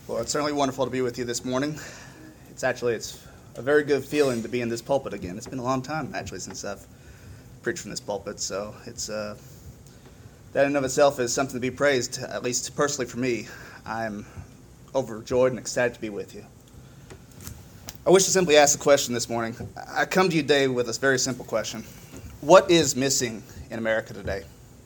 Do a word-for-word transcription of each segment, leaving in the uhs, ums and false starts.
Well, it's certainly wonderful to be with you this morning. It's actually it's a very good feeling to be in this pulpit again. It's been a long time actually since I've preached from this pulpit, so it's uh, that in and of itself is something to be praised. At least personally for me, I'm overjoyed and excited to be with you. I wish to simply ask a question this morning. I come to you today with this very simple question: what is missing in America today?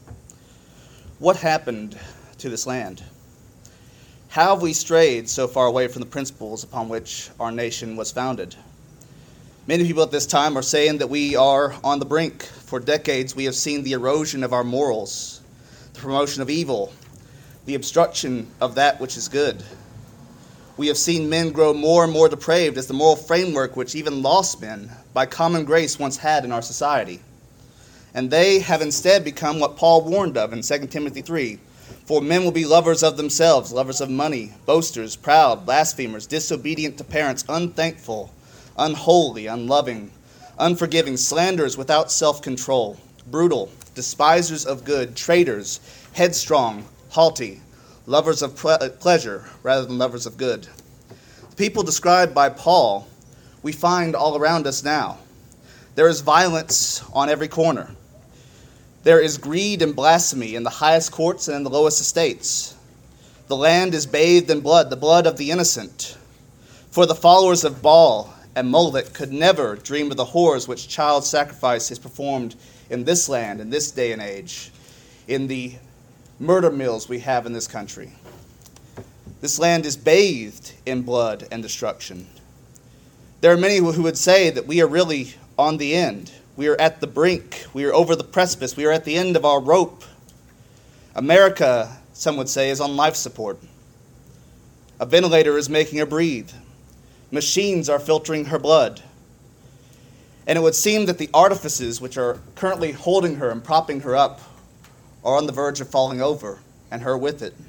What happened to this land? How have we strayed so far away from the principles upon which our nation was founded? Many people at this time are saying that we are on the brink. For decades, we have seen the erosion of our morals, the promotion of evil, the obstruction of that which is good. We have seen men grow more and more depraved as the moral framework which even lost men by common grace once had in our society. And they have instead become what Paul warned of in Second Timothy three. For men will be lovers of themselves, lovers of money, boasters, proud, blasphemers, disobedient to parents, unthankful, unholy, unloving, unforgiving, slanderers without self-control, brutal, despisers of good, traitors, headstrong, haughty, lovers of ple- pleasure rather than lovers of good. The people described by Paul we find all around us now. There is violence on every corner. There is greed and blasphemy in the highest courts and in the lowest estates. The land is bathed in blood, the blood of the innocent. For the followers of Baal and Moloch could never dream of the horrors which child sacrifice is performed in this land, in this day and age, in the murder mills we have in this country. This land is bathed in blood and destruction. There are many who would say that we are really on the end. We are at the brink. We are over the precipice. We are at the end of our rope. America, some would say, is on life support. A ventilator is making her breathe. Machines are filtering her blood. And it would seem that the artifices which are currently holding her and propping her up are on the verge of falling over, and her with it.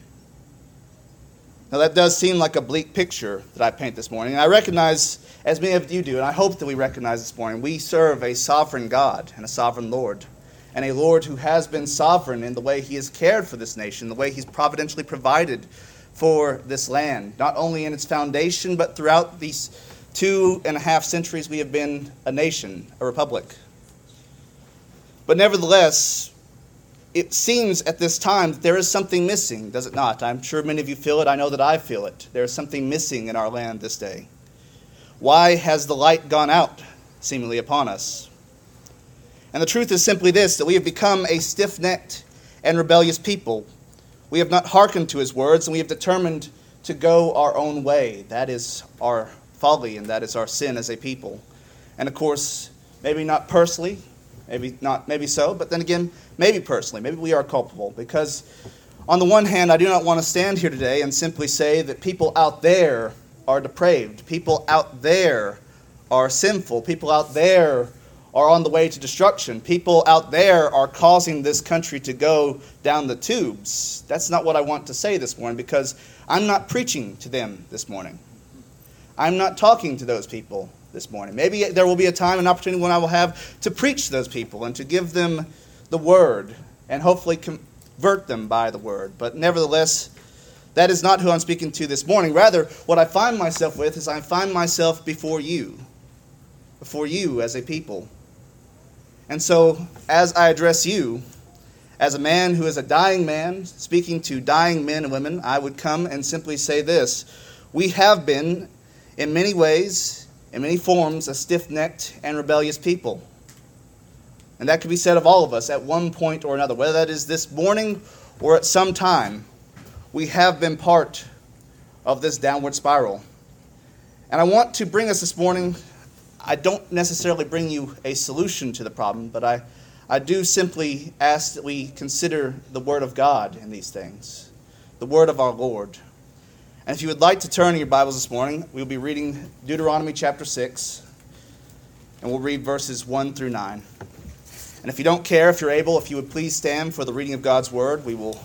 Now that does seem like a bleak picture that I paint this morning. And I recognize, as many of you do, and I hope that we recognize this morning, we serve a sovereign God and a sovereign Lord, and a Lord who has been sovereign in the way he has cared for this nation, the way he's providentially provided for this land, not only in its foundation, but throughout these two and a half centuries we have been a nation, a republic. But nevertheless, it seems at this time that there is something missing, does it not? I'm sure many of you feel it. I know that I feel it. There is something missing in our land this day. Why has the light gone out, seemingly, upon us? And the truth is simply this, that we have become a stiff-necked and rebellious people. We have not hearkened to his words, and we have determined to go our own way. That is our folly, and that is our sin as a people. And of course, maybe not personally, maybe not, maybe so, but then again, maybe personally, maybe we are culpable, because on the one hand, I do not want to stand here today and simply say that people out there are depraved, people out there are sinful, people out there are on the way to destruction, people out there are causing this country to go down the tubes. That's not what I want to say this morning, because I'm not preaching to them this morning. I'm not talking to those people this morning. Maybe there will be a time, an opportunity when I will have to preach to those people and to give them the word and hopefully convert them by the word. But nevertheless, that is not who I'm speaking to this morning. Rather, what I find myself with is I find myself before you, before you as a people. And so, as I address you, as a man who is a dying man, speaking to dying men and women, I would come and simply say this: we have been, in many ways, in many forms, a stiff-necked and rebellious people. And that could be said of all of us at one point or another, whether that is this morning or at some time. We have been part of this downward spiral. And I want to bring us this morning, I don't necessarily bring you a solution to the problem, but I, I do simply ask that we consider the Word of God in these things, the Word of our Lord. And if you would like to turn in your Bibles this morning, we'll be reading Deuteronomy chapter six, and we'll read verses one through nine. And if you don't care, if you're able, if you would please stand for the reading of God's Word, we will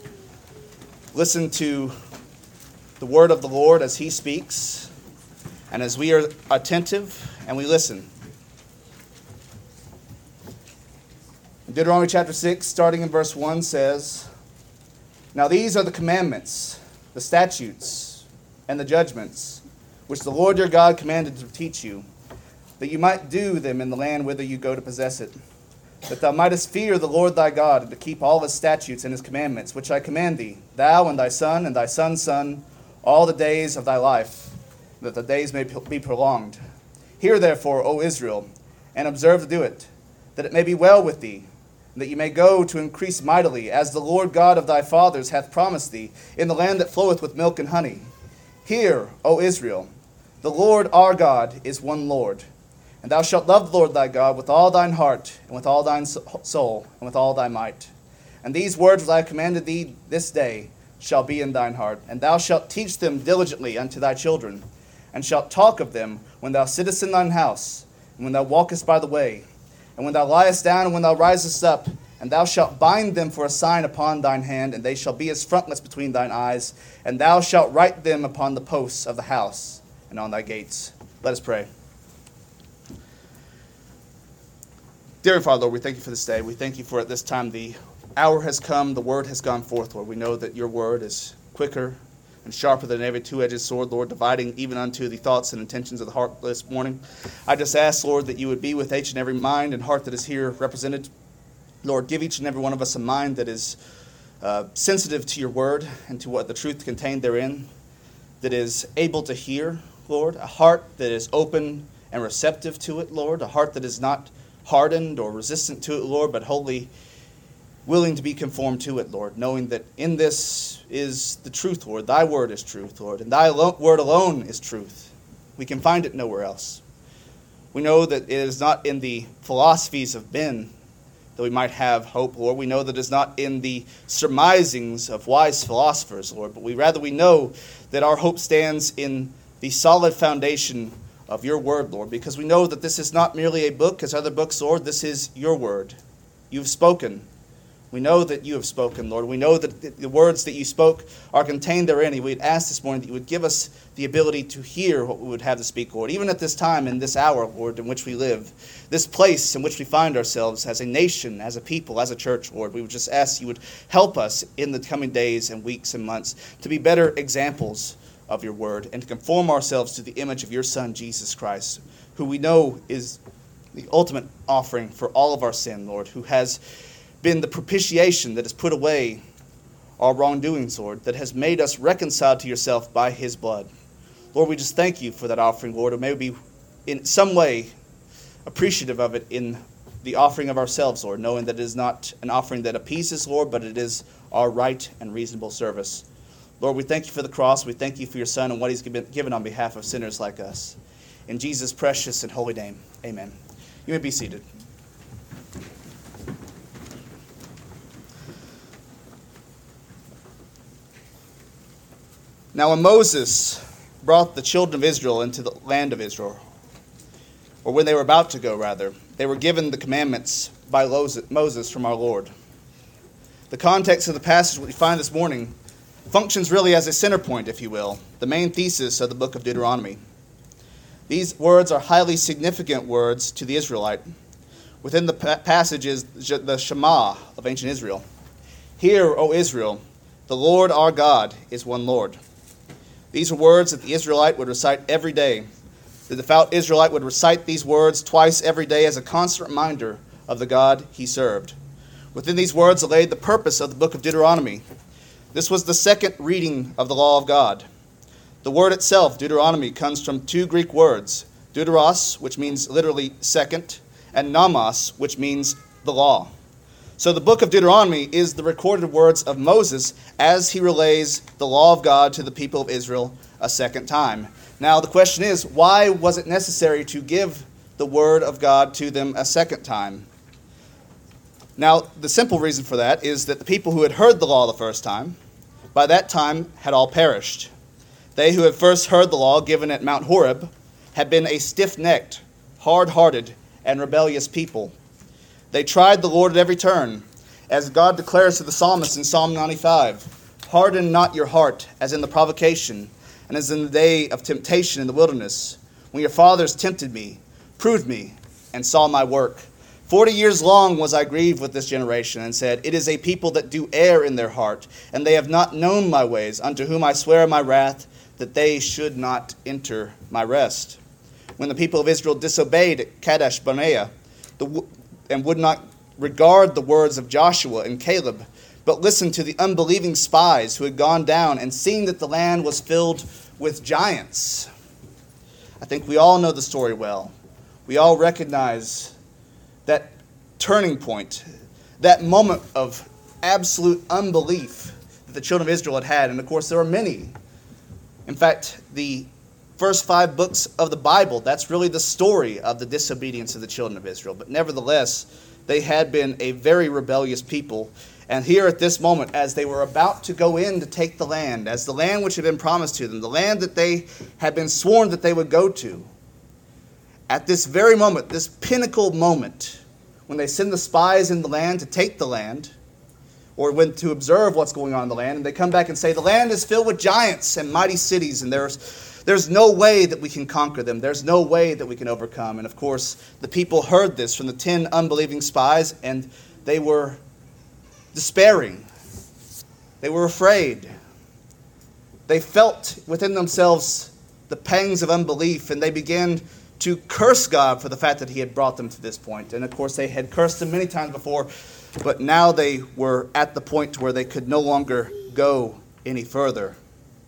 listen to the Word of the Lord as He speaks, and as we are attentive and we listen. Deuteronomy chapter six, starting in verse one, says, "Now these are the commandments, the statutes, and the judgments, which the Lord your God commanded to teach you, that you might do them in the land whither you go to possess it, that thou mightest fear the Lord thy God, and to keep all his statutes and his commandments, which I command thee, thou and thy son and thy son's son, all the days of thy life, that the days may be prolonged. Hear therefore, O Israel, and observe to do it, that it may be well with thee, and that you may go to increase mightily, as the Lord God of thy fathers hath promised thee, in the land that floweth with milk and honey. Hear, O Israel, the Lord our God is one Lord, and thou shalt love the Lord thy God with all thine heart, and with all thine soul, and with all thy might. And these words which I have commanded thee this day shall be in thine heart, and thou shalt teach them diligently unto thy children, and shalt talk of them when thou sittest in thine house, and when thou walkest by the way, and when thou liest down, and when thou risest up, and thou shalt bind them for a sign upon thine hand, and they shall be as frontlets between thine eyes, and thou shalt write them upon the posts of the house and on thy gates. Let us pray. Dear Father, Lord, we thank you for this day. We thank you for at this time the hour has come, the word has gone forth, Lord. We know that your word is quicker and sharper than every two-edged sword, Lord, dividing even unto the thoughts and intentions of the heart this morning. I just ask, Lord, that you would be with each and every mind and heart that is here represented. Lord, give each and every one of us a mind that is uh, sensitive to your word and to what the truth contained therein, that is able to hear, Lord, a heart that is open and receptive to it, Lord, a heart that is not hardened or resistant to it, Lord, but wholly willing to be conformed to it, Lord, knowing that in this is the truth, Lord. Thy word is truth, Lord, and thy alo- word alone is truth. We can find it nowhere else. We know that it is not in the philosophies of men that we might have hope, Lord. We know that it is not in the surmisings of wise philosophers, Lord, but we rather we know that our hope stands in the solid foundation of your word, Lord, because we know that this is not merely a book as other books, Lord. This is your word. You've spoken. We know that you have spoken, Lord. We know that the words that you spoke are contained therein. And we'd ask this morning that you would give us the ability to hear what we would have to speak, Lord, even at this time, in this hour, Lord, in which we live, this place in which we find ourselves as a nation, as a people, as a church, Lord. We would just ask you would help us in the coming days and weeks and months to be better examples of your word and to conform ourselves to the image of your Son, Jesus Christ, who we know is the ultimate offering for all of our sin, Lord, who has been the propitiation that has put away our wrongdoings, Lord, that has made us reconciled to yourself by his blood. Lord, we just thank you for that offering, Lord, or maybe be in some way appreciative of it in the offering of ourselves, Lord, knowing that it is not an offering that appeases, Lord, but it is our right and reasonable service. Lord, we thank you for the cross. We thank you for your Son and what he's given on behalf of sinners like us. In Jesus' precious and holy name, amen. You may be seated. Now when Moses brought the children of Israel into the land of Israel, or when they were about to go, rather, they were given the commandments by Moses from our Lord. The context of the passage we find this morning functions really as a center point, if you will, the main thesis of the book of Deuteronomy. These words are highly significant words to the Israelite. Within the pa- passage is the Shema of ancient Israel. Hear, O Israel, the Lord our God is one Lord. These are words that the Israelite would recite every day. The devout Israelite would recite these words twice every day as a constant reminder of the God he served. Within these words lay the purpose of the book of Deuteronomy. This was the second reading of the law of God. The word itself, Deuteronomy, comes from two Greek words, deuteros, which means literally second, and nomos, which means the law. So the book of Deuteronomy is the recorded words of Moses as he relays the law of God to the people of Israel a second time. Now the question is, why was it necessary to give the word of God to them a second time? Now the simple reason for that is that the people who had heard the law the first time, by that time had all perished. They who had first heard the law given at Mount Horeb had been a stiff-necked, hard-hearted, and rebellious people. They tried the Lord at every turn, as God declares to the psalmist in Psalm ninety-five, harden not your heart, as in the provocation, and as in the day of temptation in the wilderness, when your fathers tempted me, proved me, and saw my work. Forty years long was I grieved with this generation, and said, It is a people that do err in their heart, and they have not known my ways, unto whom I swear in my wrath, that they should not enter my rest. When the people of Israel disobeyed at Kadesh Barnea, the, and would not regard the words of Joshua and Caleb, but listened to the unbelieving spies who had gone down and seen that the land was filled with giants. I think we all know the story well. We all recognize that turning point, that moment of absolute unbelief that the children of Israel had had. And of course, there are many. In fact, the first five books of the Bible, that's really the story of the disobedience of the children of Israel. But nevertheless, they had been a very rebellious people. And here at this moment, as they were about to go in to take the land, as the land which had been promised to them, the land that they had been sworn that they would go to, at this very moment, this pinnacle moment, when they send the spies in the land to take the land, or when to observe what's going on in the land, and they come back and say, the land is filled with giants and mighty cities, and there's, there's no way that we can conquer them. There's no way that we can overcome. And of course, the people heard this from the ten unbelieving spies, and they were despairing. They were afraid. They felt within themselves the pangs of unbelief, and they began to curse God for the fact that he had brought them to this point. And of course, they had cursed him many times before, but now they were at the point where they could no longer go any further.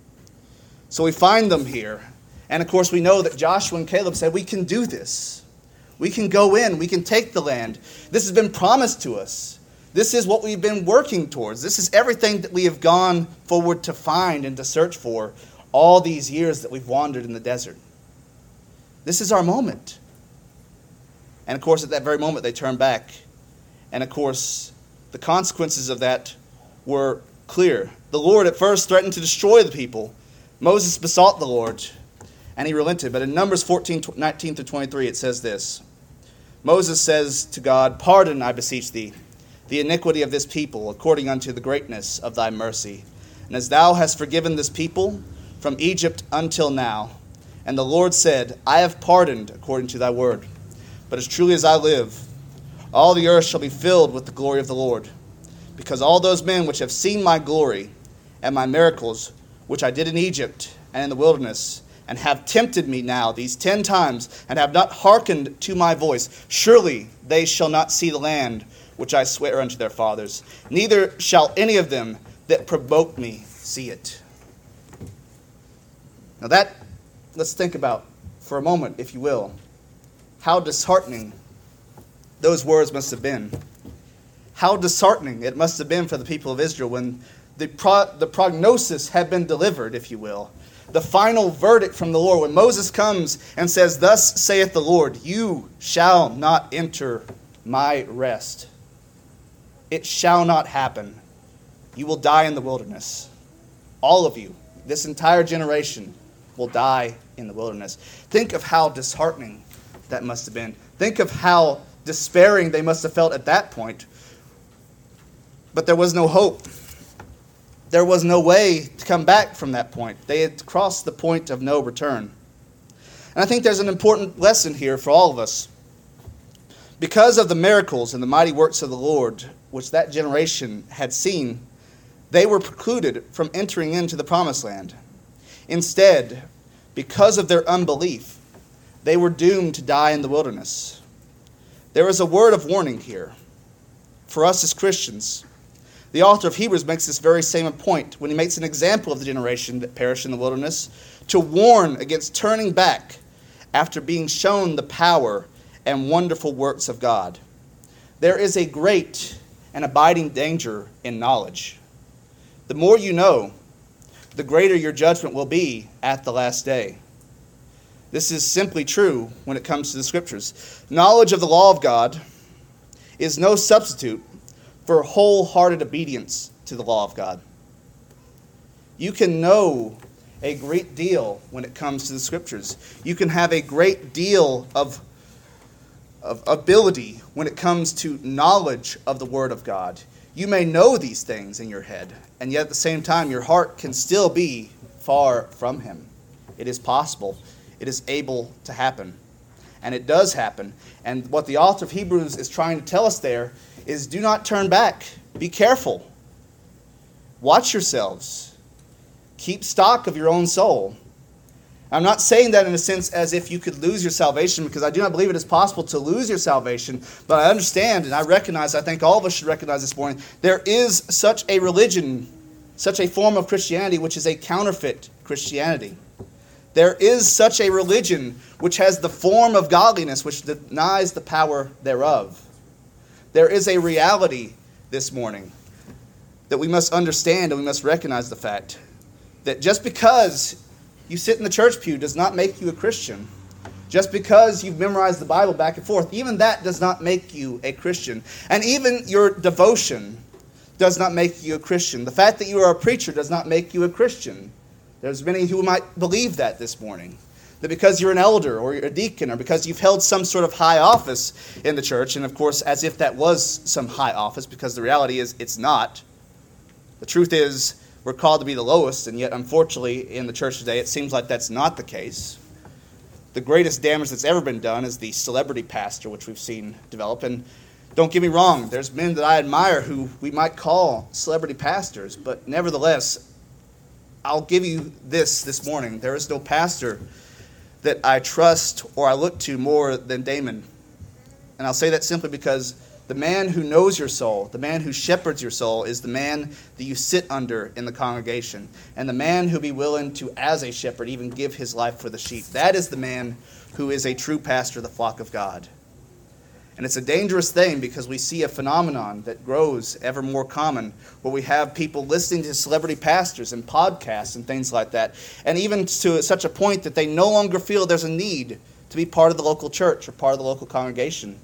So we find them here. And of course, we know that Joshua and Caleb said, we can do this. We can go in. We can take the land. This has been promised to us. This is what we've been working towards. This is everything that we have gone forward to find and to search for all these years that we've wandered in the desert. This is our moment. And of course, at that very moment, they turned back. And of course, the consequences of that were clear. The Lord at first threatened to destroy the people. Moses besought the Lord, and he relented. But in Numbers fourteen, nineteen through twenty-three, it says this. Moses says to God, Pardon, I beseech thee, the iniquity of this people, according unto the greatness of thy mercy. And as thou hast forgiven this people from Egypt until now. And the Lord said, I have pardoned according to thy word. But as truly as I live, all the earth shall be filled with the glory of the Lord. Because all those men which have seen my glory and my miracles, which I did in Egypt and in the wilderness, and have tempted me now these ten times, and have not hearkened to my voice, surely they shall not see the land which I swear unto their fathers. Neither shall any of them that provoke me see it. Now that, let's think about for a moment, if you will, how disheartening those words must have been. How disheartening it must have been for the people of Israel when the, pro- the prognosis had been delivered, if you will. The final verdict from the Lord, when Moses comes and says, Thus saith the Lord, you shall not enter my rest. It shall not happen. You will die in the wilderness. All of you, this entire generation, will die in the wilderness. Think of how disheartening that must have been. Think of how despairing they must have felt at that point. But there was no hope. There was no way to come back from that point. They had crossed the point of no return. And I think there's an important lesson here for all of us. Because of the miracles and the mighty works of the Lord, which that generation had seen, they were precluded from entering into the promised land. Instead, because of their unbelief, they were doomed to die in the wilderness. There is a word of warning here for us as Christians. The author of Hebrews makes this very same point when he makes an example of the generation that perished in the wilderness to warn against turning back after being shown the power and wonderful works of God. There is a great and abiding danger in knowledge. The more you know, the greater your judgment will be at the last day. This is simply true when it comes to the Scriptures. Knowledge of the law of God is no substitute for wholehearted obedience to the law of God. You can know a great deal when it comes to the Scriptures. You can have a great deal of, of ability when it comes to knowledge of the Word of God. You may know these things in your head, and yet at the same time your heart can still be far from Him. It is possible. It is able to happen. And it does happen. And what the author of Hebrews is trying to tell us there is do not turn back. Be careful. Watch yourselves. Keep stock of your own soul. I'm not saying that in a sense as if you could lose your salvation, because I do not believe it is possible to lose your salvation, but I understand and I recognize, I think all of us should recognize this morning, there is such a religion, such a form of Christianity which is a counterfeit Christianity. There is such a religion which has the form of godliness which denies the power thereof. There is a reality this morning that we must understand, and we must recognize the fact that just because you sit in the church pew does not make you a Christian. Just because you've memorized the Bible back and forth, even that does not make you a Christian. And even your devotion does not make you a Christian. The fact that you are a preacher does not make you a Christian. There's many who might believe that this morning. That because you're an elder or you're a deacon or because you've held some sort of high office in the church, and of course as if that was some high office, because the reality is it's not. The truth is we're called to be the lowest, and yet unfortunately in the church today it seems like that's not the case. The greatest damage that's ever been done is the celebrity pastor, which we've seen develop. And don't get me wrong, there's men that I admire who we might call celebrity pastors, but nevertheless, I'll give you this this morning. There is no pastor that I trust or I look to more than Damon. And I'll say that simply because the man who knows your soul, the man who shepherds your soul, is the man that you sit under in the congregation. And the man who be willing to, as a shepherd, even give his life for the sheep. That is the man who is a true pastor of the flock of God. And it's a dangerous thing because we see a phenomenon that grows ever more common where we have people listening to celebrity pastors and podcasts and things like that. And even to such a point that they no longer feel there's a need to be part of the local church or part of the local congregation.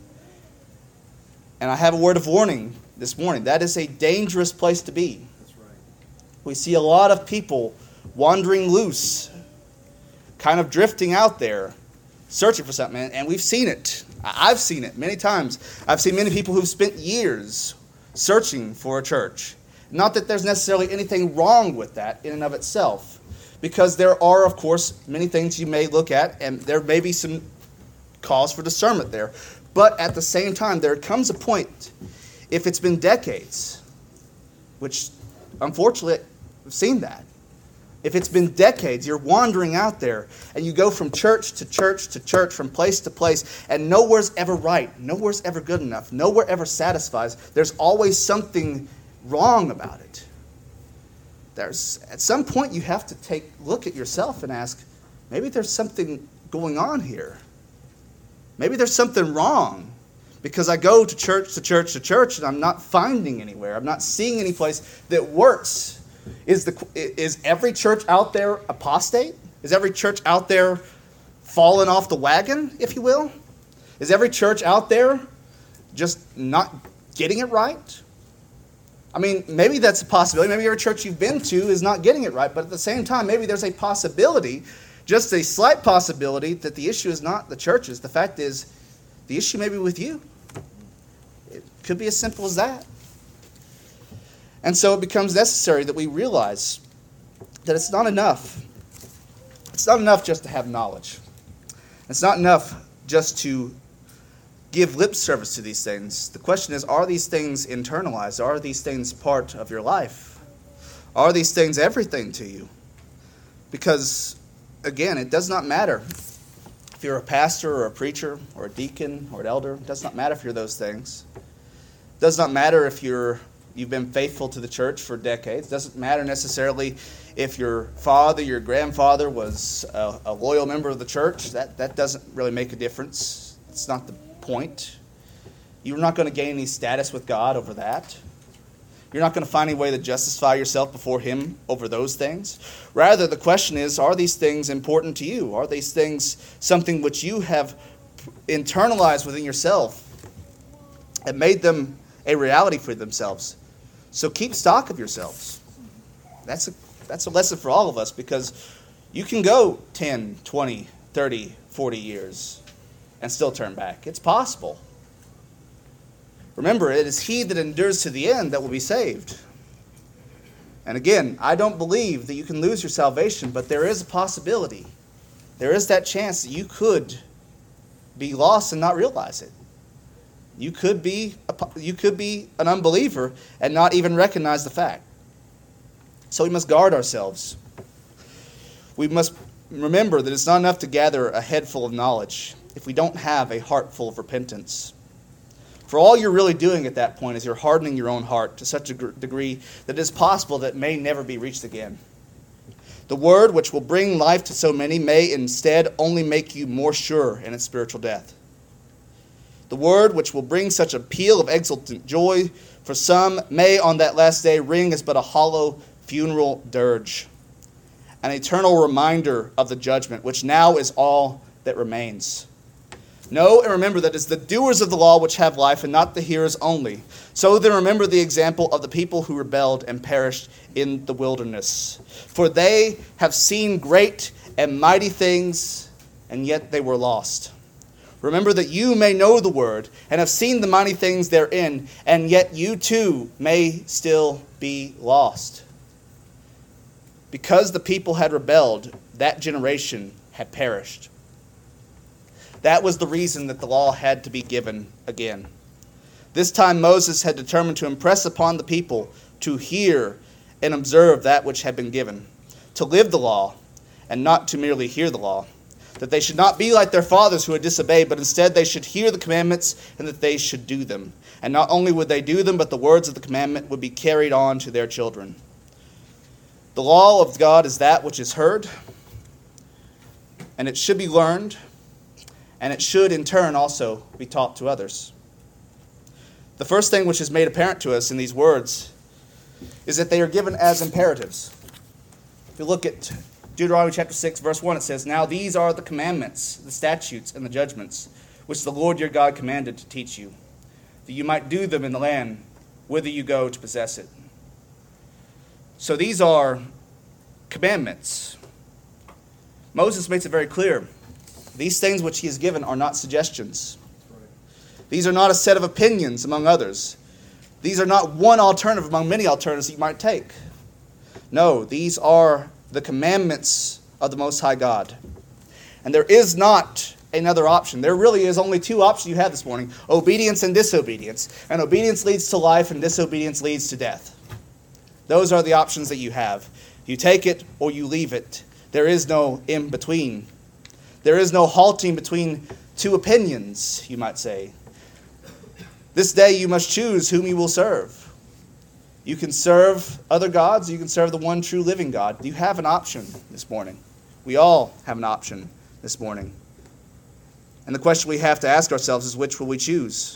And I have a word of warning this morning. That is a dangerous place to be. That's right. We see a lot of people wandering loose, kind of drifting out there, searching for something. And we've seen it. I've seen it many times. I've seen many people who've spent years searching for a church. Not that there's necessarily anything wrong with that in and of itself, because there are, of course, many things you may look at, and there may be some cause for discernment there. But at the same time, there comes a point, if it's been decades, which unfortunately I've seen that. If it's been decades, you're wandering out there, and you go from church to church to church, from place to place, and nowhere's ever right, nowhere's ever good enough, nowhere ever satisfies. There's always something wrong about it. There's at some point you have to take a look at yourself and ask, maybe there's something going on here. Maybe there's something wrong because I go to church to church to church and I'm not finding anywhere. I'm not seeing any place that works. Is the is every church out there apostate? Is every church out there fallen off the wagon, if you will? Is every church out there just not getting it right? I mean, maybe that's a possibility. Maybe every church you've been to is not getting it right. But at the same time, maybe there's a possibility, just a slight possibility, that the issue is not the churches. The fact is, the issue may be with you. It could be as simple as that. And so it becomes necessary that we realize that it's not enough. It's not enough just to have knowledge. It's not enough just to give lip service to these things. The question is, are these things internalized? Are these things part of your life? Are these things everything to you? Because, again, it does not matter if you're a pastor or a preacher or a deacon or an elder. It does not matter if you're those things. It does not matter if you're You've been faithful to the church for decades. It doesn't matter necessarily if your father, your grandfather was a, a loyal member of the church. That, that doesn't really make a difference. It's not the point. You're not going to gain any status with God over that. You're not going to find any way to justify yourself before Him over those things. Rather, the question is, are these things important to you? Are these things something which you have internalized within yourself and made them a reality for themselves? So keep stock of yourselves. That's a, that's a lesson for all of us, because you can go ten, twenty, thirty, forty years and still turn back. It's possible. Remember, it is he that endures to the end that will be saved. And again, I don't believe that you can lose your salvation, but there is a possibility. There is that chance that you could be lost and not realize it. You could be a, you could be an unbeliever and not even recognize the fact. So we must guard ourselves. We must remember that it's not enough to gather a head full of knowledge if we don't have a heart full of repentance. For all you're really doing at that point is you're hardening your own heart to such a degree that it is possible that it may never be reached again. The word which will bring life to so many may instead only make you more sure in its spiritual death. The word which will bring such a peal of exultant joy for some may on that last day ring as but a hollow funeral dirge, an eternal reminder of the judgment, which now is all that remains. Know and remember that it is the doers of the law which have life, and not the hearers only. So then remember the example of the people who rebelled and perished in the wilderness. For they have seen great and mighty things, and yet they were lost. Remember that you may know the word, and have seen the mighty things therein, and yet you too may still be lost. Because the people had rebelled, that generation had perished. That was the reason that the law had to be given again. This time Moses had determined to impress upon the people to hear and observe that which had been given, to live the law, and not to merely hear the law, that they should not be like their fathers who had disobeyed, but instead they should hear the commandments, and that they should do them. And not only would they do them, but the words of the commandment would be carried on to their children. The law of God is that which is heard, and it should be learned, and it should, in turn, also be taught to others. The first thing which is made apparent to us in these words is that they are given as imperatives. If you look at Deuteronomy chapter six, verse one, it says, "Now these are the commandments, the statutes, and the judgments, which the Lord your God commanded to teach you, that you might do them in the land whither you go to possess it." So these are commandments. Moses makes it very clear. These things which he has given are not suggestions. These are not a set of opinions among others. These are not one alternative among many alternatives that you might take. No, these are the commandments of the Most High God. And there is not another option. There really is only two options you have this morning: obedience and disobedience. And obedience leads to life, and disobedience leads to death. Those are the options that you have. You take it or you leave it. There is no in between. There is no halting between two opinions, you might say. This day you must choose whom you will serve. You can serve other gods, or you can serve the one true living God. You have an option this morning. We all have an option this morning. And the question we have to ask ourselves is, which will we choose?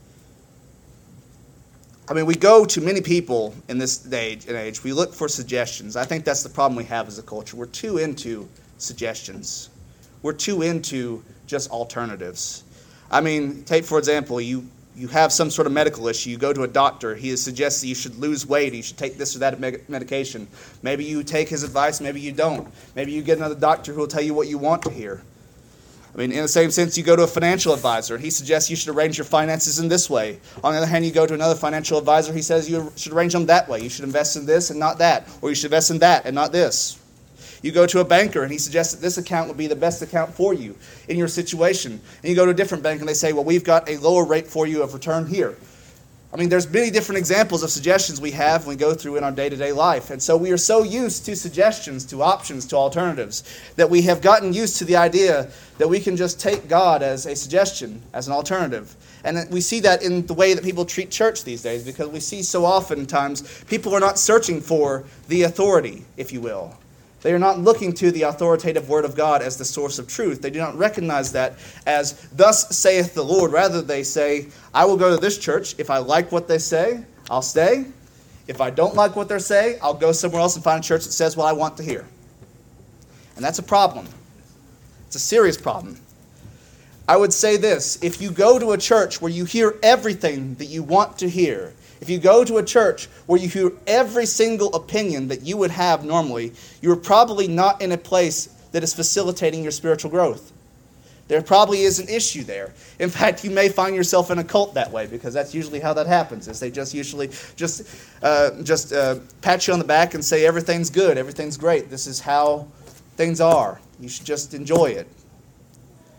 I mean, we go to many people in this day and age. We look for suggestions. I think that's the problem we have as a culture. We're too into suggestions. We're too into just alternatives. I mean, take, for example, you, you have some sort of medical issue. You go to a doctor. He suggests that you should lose weight. You should take this or that medication. Maybe you take his advice. Maybe you don't. Maybe you get another doctor who will tell you what you want to hear. I mean, in the same sense, you go to a financial advisor, and he suggests you should arrange your finances in this way. On the other hand, you go to another financial advisor, he says you should arrange them that way. You should invest in this and not that, or you should invest in that and not this. You go to a banker, and he suggests that this account would be the best account for you in your situation. And you go to a different bank, and they say, well, we've got a lower rate for you of return here. I mean, there's many different examples of suggestions we have when we go through in our day-to-day life. And so we are so used to suggestions, to options, to alternatives, that we have gotten used to the idea that we can just take God as a suggestion, as an alternative. And we see that in the way that people treat church these days, because we see so oftentimes people are not searching for the authority, if you will. They are not looking to the authoritative word of God as the source of truth. They do not recognize that as, thus saith the Lord. Rather, they say, I will go to this church. If I like what they say, I'll stay. If I don't like what they're saying, I'll go somewhere else and find a church that says what I want to hear. And that's a problem. It's a serious problem. I would say this: if you go to a church where you hear everything that you want to hear, if you go to a church where you hear every single opinion that you would have normally, you're probably not in a place that is facilitating your spiritual growth. There probably is an issue there. In fact, you may find yourself in a cult that way, because that's usually how that happens, is they just usually just uh, just uh, pat you on the back and say everything's good, everything's great, this is how things are. You should just enjoy it.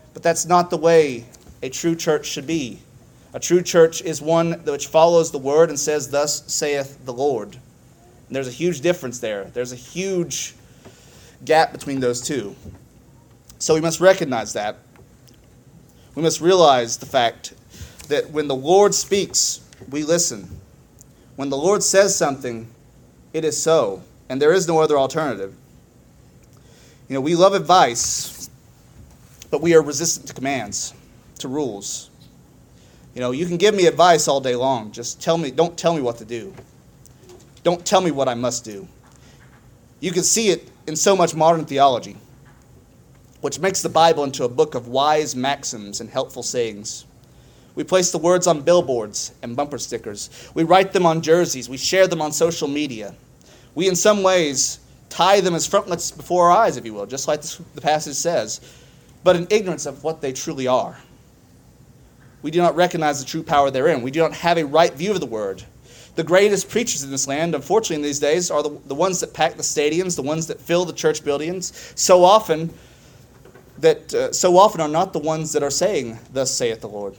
But that's not the way a true church should be. A true church is one which follows the word and says, "Thus saith the Lord." And there's a huge difference there. There's a huge gap between those two. So we must recognize that. We must realize the fact that when the Lord speaks, we listen. When the Lord says something, it is so, and there is no other alternative. You know, we love advice, but we are resistant to commands, to rules. You know, you can give me advice all day long. Just tell me, don't tell me what to do. Don't tell me what I must do. You can see it in so much modern theology, which makes the Bible into a book of wise maxims and helpful sayings. We place the words on billboards and bumper stickers. We write them on jerseys. We share them on social media. We, in some ways, tie them as frontlets before our eyes, if you will, just like the passage says, but in ignorance of what they truly are. We do not recognize the true power therein. We do not have a right view of the word. The greatest preachers in this land, unfortunately in these days, are the, the ones that pack the stadiums, the ones that fill the church buildings, so often that uh, so often are not the ones that are saying, "Thus saith the Lord."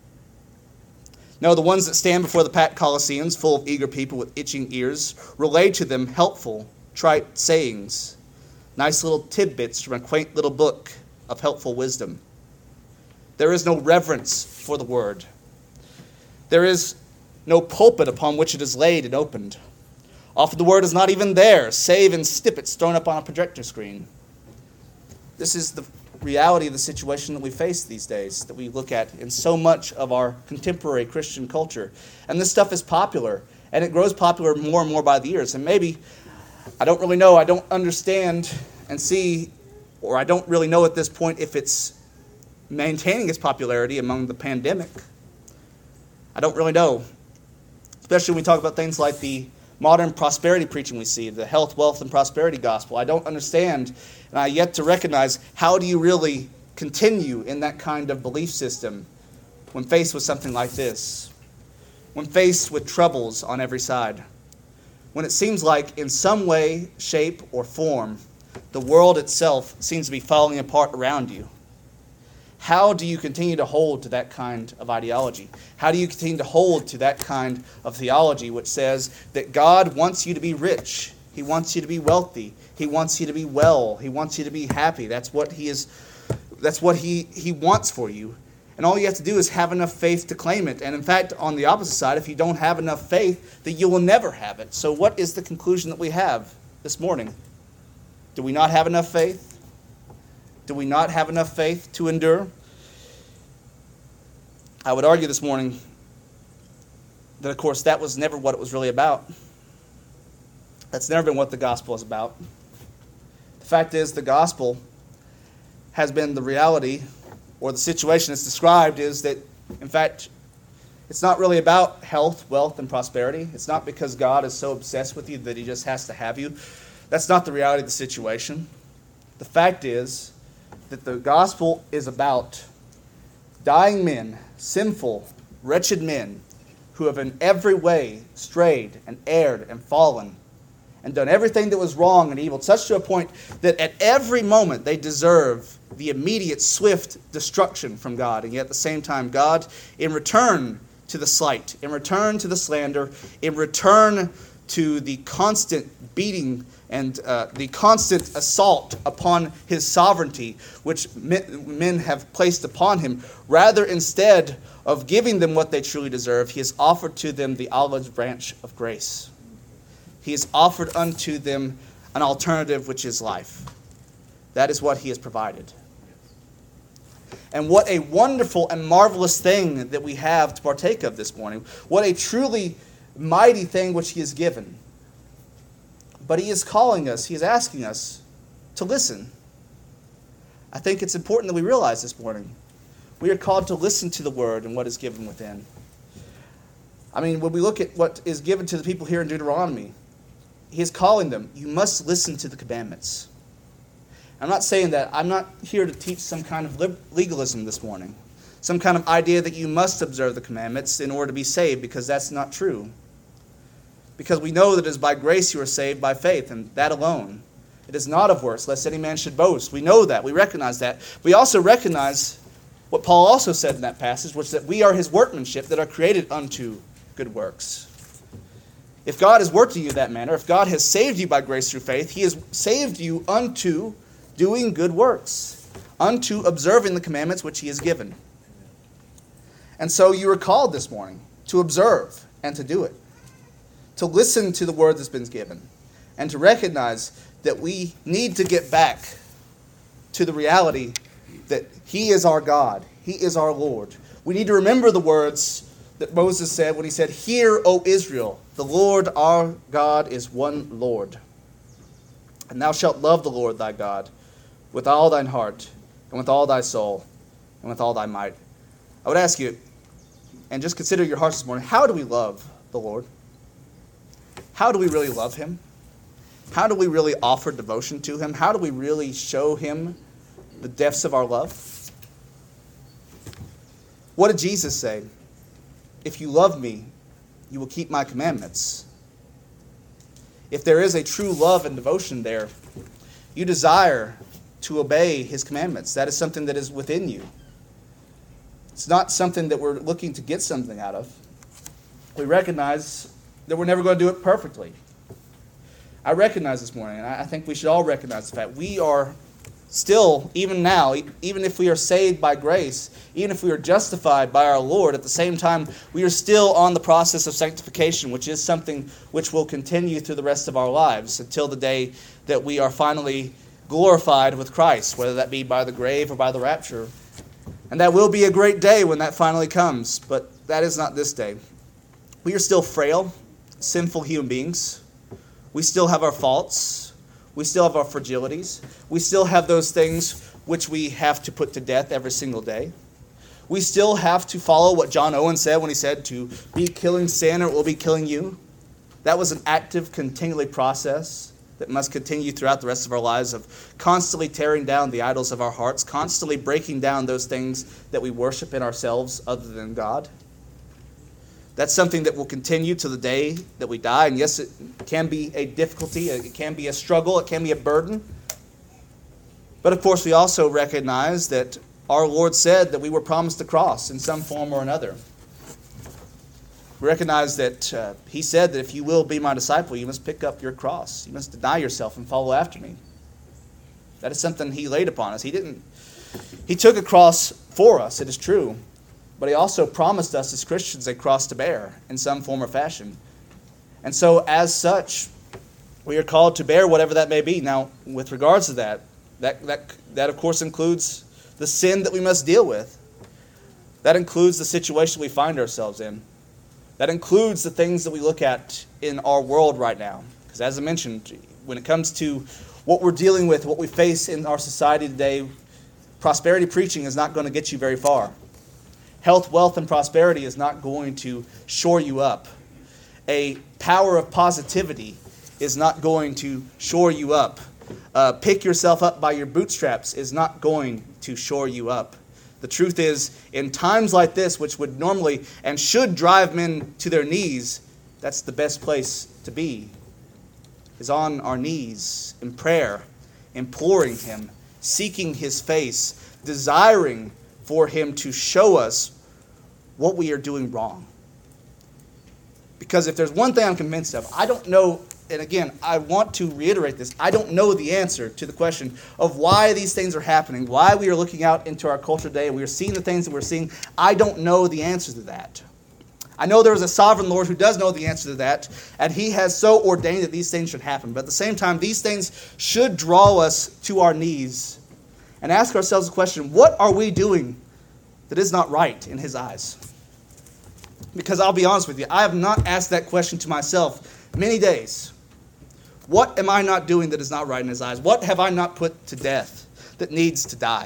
No, the ones that stand before the packed coliseums full of eager people with itching ears relay to them helpful, trite sayings, nice little tidbits from a quaint little book of helpful wisdom. There is no reverence for the word. There is no pulpit upon which it is laid and opened. Often the word is not even there, save in snippets thrown up on a projector screen. This is the reality of the situation that we face these days, that we look at in so much of our contemporary Christian culture. And this stuff is popular, and it grows popular more and more by the years. And maybe, I don't really know, I don't understand and see, or I don't really know at this point if it's maintaining its popularity among the pandemic. I don't really know. Especially when we talk about things like the modern prosperity preaching we see, the health, wealth, and prosperity gospel. I don't understand, and I yet to recognize, how do you really continue in that kind of belief system when faced with something like this? When faced with troubles on every side? When it seems like in some way, shape, or form, the world itself seems to be falling apart around you? How do you continue to hold to that kind of ideology? How do you continue to hold to that kind of theology which says that God wants you to be rich, He wants you to be wealthy, He wants you to be well, He wants you to be happy. That's what He is. That's what He He wants for you. And all you have to do is have enough faith to claim it. And in fact, on the opposite side, if you don't have enough faith, then you will never have it. So what is the conclusion that we have this morning? Do we not have enough faith? Do we not have enough faith to endure? I would argue this morning that, of course, that was never what it was really about. That's never been what the gospel is about. The fact is, the gospel has been the reality, or the situation that's described is that, in fact, it's not really about health, wealth, and prosperity. It's not because God is so obsessed with you that He just has to have you. That's not the reality of the situation. The fact is that the gospel is about dying men, sinful, wretched men, who have in every way strayed and erred and fallen and done everything that was wrong and evil, such to a point that at every moment they deserve the immediate, swift destruction from God. And yet at the same time, God, in return to the slight, in return to the slander, in return to the constant beating and uh, the constant assault upon His sovereignty, which men have placed upon Him, rather instead of giving them what they truly deserve, He has offered to them the olive branch of grace. He has offered unto them an alternative, which is life. That is what He has provided. And what a wonderful and marvelous thing that we have to partake of this morning. What a truly mighty thing which He has given. But He is calling us, He is asking us to listen. I think it's important that we realize this morning, we are called to listen to the word and what is given within. I mean, when we look at what is given to the people here in Deuteronomy, He is calling them, you must listen to the commandments. I'm not saying that. I'm not here to teach some kind of legalism this morning, some kind of idea that you must observe the commandments in order to be saved, because that's not true. Because we know that it is by grace you are saved by faith, and that alone. It is not of works, lest any man should boast. We know that. We recognize that. We also recognize What Paul also said in that passage was that we are his workmanship that are created unto good works. If God has worked in you that manner, if God has saved you by grace through faith, he has saved you unto doing good works, unto observing the commandments which he has given. And so you are called this morning to observe and to do it, to listen to the word that's been given, and to recognize that we need to get back to the reality that he is our God, he is our Lord. We need to remember the words that Moses said when he said, "Hear, O Israel, the Lord our God is one Lord. And thou shalt love the Lord thy God with all thine heart, and with all thy soul, and with all thy might." I would ask you, and just consider your hearts this morning, how do we love the Lord? How do we really love him? How do we really offer devotion to him? How do we really show him the depths of our love? What did Jesus say? "If you love me, you will keep my commandments." If there is a true love and devotion there, you desire to obey his commandments. That is something that is within you. It's not something that we're looking to get something out of. We recognize that we're never going to do it perfectly. I recognize this morning, and I think we should all recognize the fact we are still, even now, even if we are saved by grace, even if we are justified by our Lord, at the same time, we are still on the process of sanctification, which is something which will continue through the rest of our lives until the day that we are finally glorified with Christ, whether that be by the grave or by the rapture. And that will be a great day when that finally comes, but that is not this day. We are still frail, sinful human beings. We still have our faults. We still have our fragilities. We still have those things which we have to put to death every single day. We still have to follow what John Owen said when he said to be killing sin or it will be killing you. That was an active, continually process that must continue throughout the rest of our lives of constantly tearing down the idols of our hearts, constantly breaking down those things that we worship in ourselves other than God. That's something that will continue to the day that we die. And yes, it can be a difficulty, it can be a struggle, it can be a burden. But of course, we also recognize that our Lord said that we were promised the cross in some form or another. We recognize that uh, he said that if you will be my disciple, you must pick up your cross. You must deny yourself and follow after me. That is something he laid upon us. He didn't. He took a cross for us, it is true. But he also promised us as Christians a cross to bear in some form or fashion. And so as such, we are called to bear whatever that may be. Now, with regards to that, that, that, that of course includes the sin that we must deal with. That includes the situation we find ourselves in. That includes the things that we look at in our world right now. Because as I mentioned, when it comes to what we're dealing with, what we face in our society today, prosperity preaching is not going to get you very far. Health, wealth, and prosperity is not going to shore you up. A power of positivity is not going to shore you up. Uh, pick yourself up by your bootstraps is not going to shore you up. The truth is, in times like this, which would normally and should drive men to their knees, that's the best place to be, is on our knees in prayer, imploring him, seeking his face, desiring for him to show us what we are doing wrong. Because if there's one thing I'm convinced of, I don't know, and again, I want to reiterate this, I don't know the answer to the question of why these things are happening, why we are looking out into our culture today, and we are seeing the things that we're seeing. I don't know the answer to that. I know there is a sovereign Lord who does know the answer to that, and he has so ordained that these things should happen. But at the same time, these things should draw us to our knees and ask ourselves the question, what are we doing that is not right in his eyes? Because I'll be honest with you, I have not asked that question to myself many days. What am I not doing that is not right in his eyes? What have I not put to death that needs to die?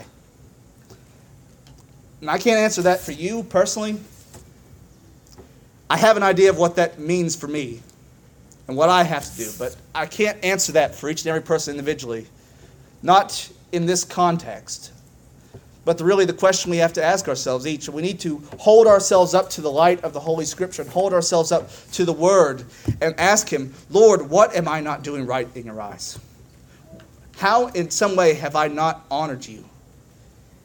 And I can't answer that for you personally. I have an idea of what that means for me and what I have to do, but I can't answer that for each and every person individually. Not in this context. But the, really the question we have to ask ourselves each, we need to hold ourselves up to the light of the Holy Scripture and hold ourselves up to the Word and ask him, Lord, what am I not doing right in your eyes? How in some way have I not honored you?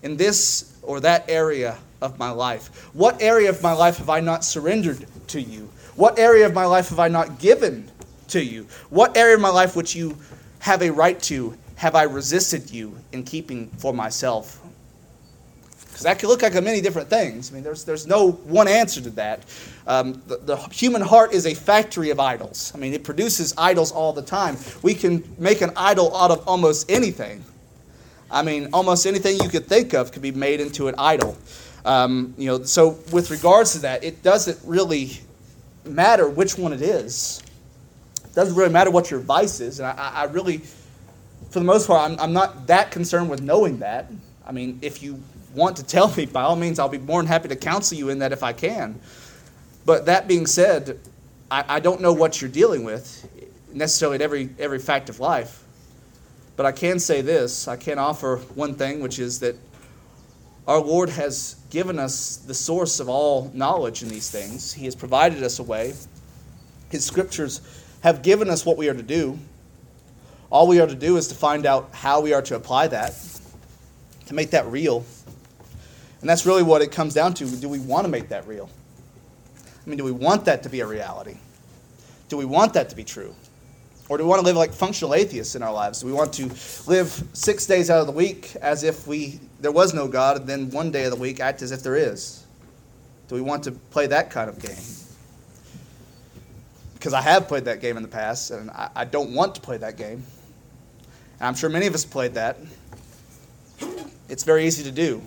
in this or that area of my life? What area of my life have I not surrendered to you? What area of my life have I not given to you? What area of my life which you have a right to have I resisted you in keeping for myself? Because that could look like many different things. I mean, there's there's no one answer to that. Um, the, the human heart is a factory of idols. I mean, it produces idols all the time. We can make an idol out of almost anything. I mean, almost anything you could think of could be made into an idol. Um, you know, so with regards to that, it doesn't really matter which one it is. It doesn't really matter what your vice is. And I, I really, for the most part, I'm, I'm not that concerned with knowing that. I mean, if you want to tell me, by all means, I'll be more than happy to counsel you in that if I can. But that being said, I, I don't know what you're dealing with necessarily at every every fact of life. But I can say this, I can offer one thing, which is that our Lord has given us the source of all knowledge in these things. He has provided us a way. His scriptures have given us what we are to do. All we are to do is to find out how we are to apply that, to make that real. And that's really what it comes down to. Do we want to make that real? I mean, do we want that to be a reality? Do we want that to be true? Or do we want to live like functional atheists in our lives? Do we want to live six days out of the week as if we there was no God, and then one day of the week act as if there is? Do we want to play that kind of game? Because I have played that game in the past, and I, I don't want to play that game. And I'm sure many of us played that. It's very easy to do.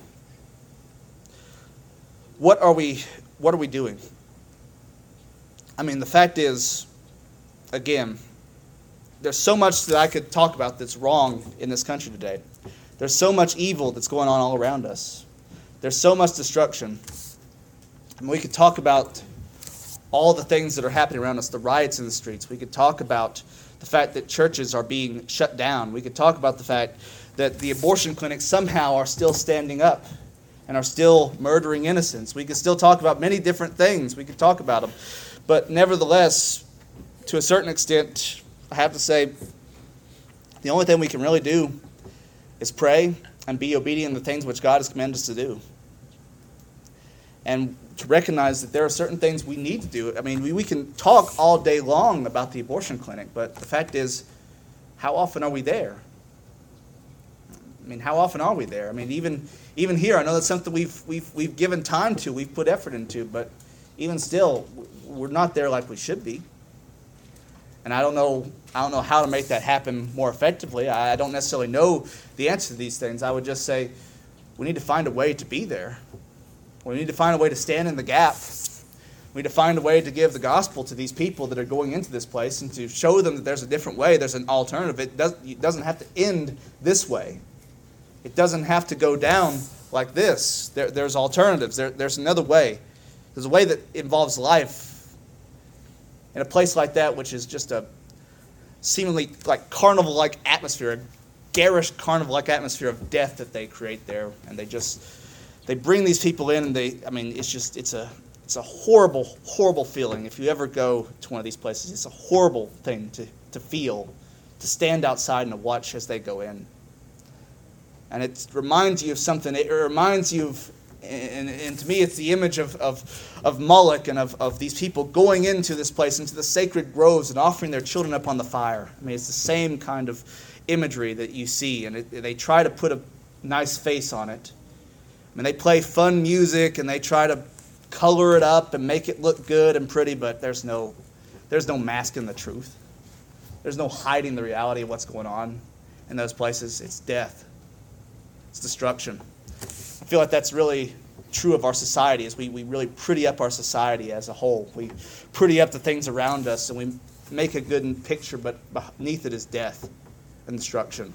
What are we, what are we doing? I mean, the fact is, again, there's so much that I could talk about that's wrong in this country today. There's so much evil that's going on all around us. There's so much destruction. And we could talk about all the things that are happening around us, the riots in the streets. We could talk about the fact that churches are being shut down. We could talk about the fact that the abortion clinics somehow are still standing up and are still murdering innocents. We could still talk about many different things. We could talk about them. But nevertheless, to a certain extent, I have to say, the only thing we can really do is pray and be obedient to the things which God has commanded us to do. And to recognize that there are certain things we need to do. I mean, we, we can talk all day long about the abortion clinic, but the fact is, how often are we there? I mean, how often are we there? I mean, even even here, I know that's something we've we've we've given time to, we've put effort into, but even still, we're not there like we should be. And I don't know I don't know how to make that happen more effectively. I don't necessarily know the answer to these things. I would just say we need to find a way to be there. We need to find a way to stand in the gap. We need to find a way to give the gospel to these people that are going into this place and to show them that there's a different way, there's an alternative. It, does, it doesn't have to end this way. It doesn't have to go down like this. There, there's alternatives. There, there's another way. There's a way that involves life. In a place like that, which is just a seemingly like carnival-like atmosphere, a garish carnival-like atmosphere of death that they create there, and they just they bring these people in, and they I mean it's just it's a it's a horrible horrible feeling. If you ever go to one of these places, it's a horrible thing to to feel, to stand outside and to watch as they go in. And it reminds you of something. It reminds you of, and, and to me, it's the image of of, of Moloch and of, of these people going into this place, into the sacred groves and offering their children up on the fire. I mean, it's the same kind of imagery that you see, and it, they try to put a nice face on it. I mean, they play fun music and they try to color it up and make it look good and pretty, but there's no, there's no masking the truth. There's no hiding the reality of what's going on in those places. It's death. It's destruction. I feel like that's really true of our society, as we, we really pretty up our society as a whole. We pretty up the things around us and we make a good picture, but beneath it is death and destruction.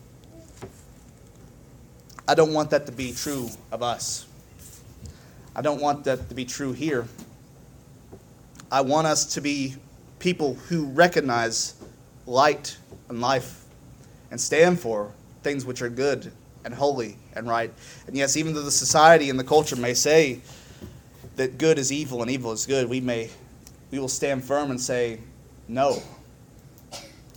I don't want that to be true of us. I don't want that to be true here. I want us to be people who recognize light and life and stand for things which are good and holy and right. And yes, even though the society and the culture may say that good is evil and evil is good, we may we will stand firm and say, no.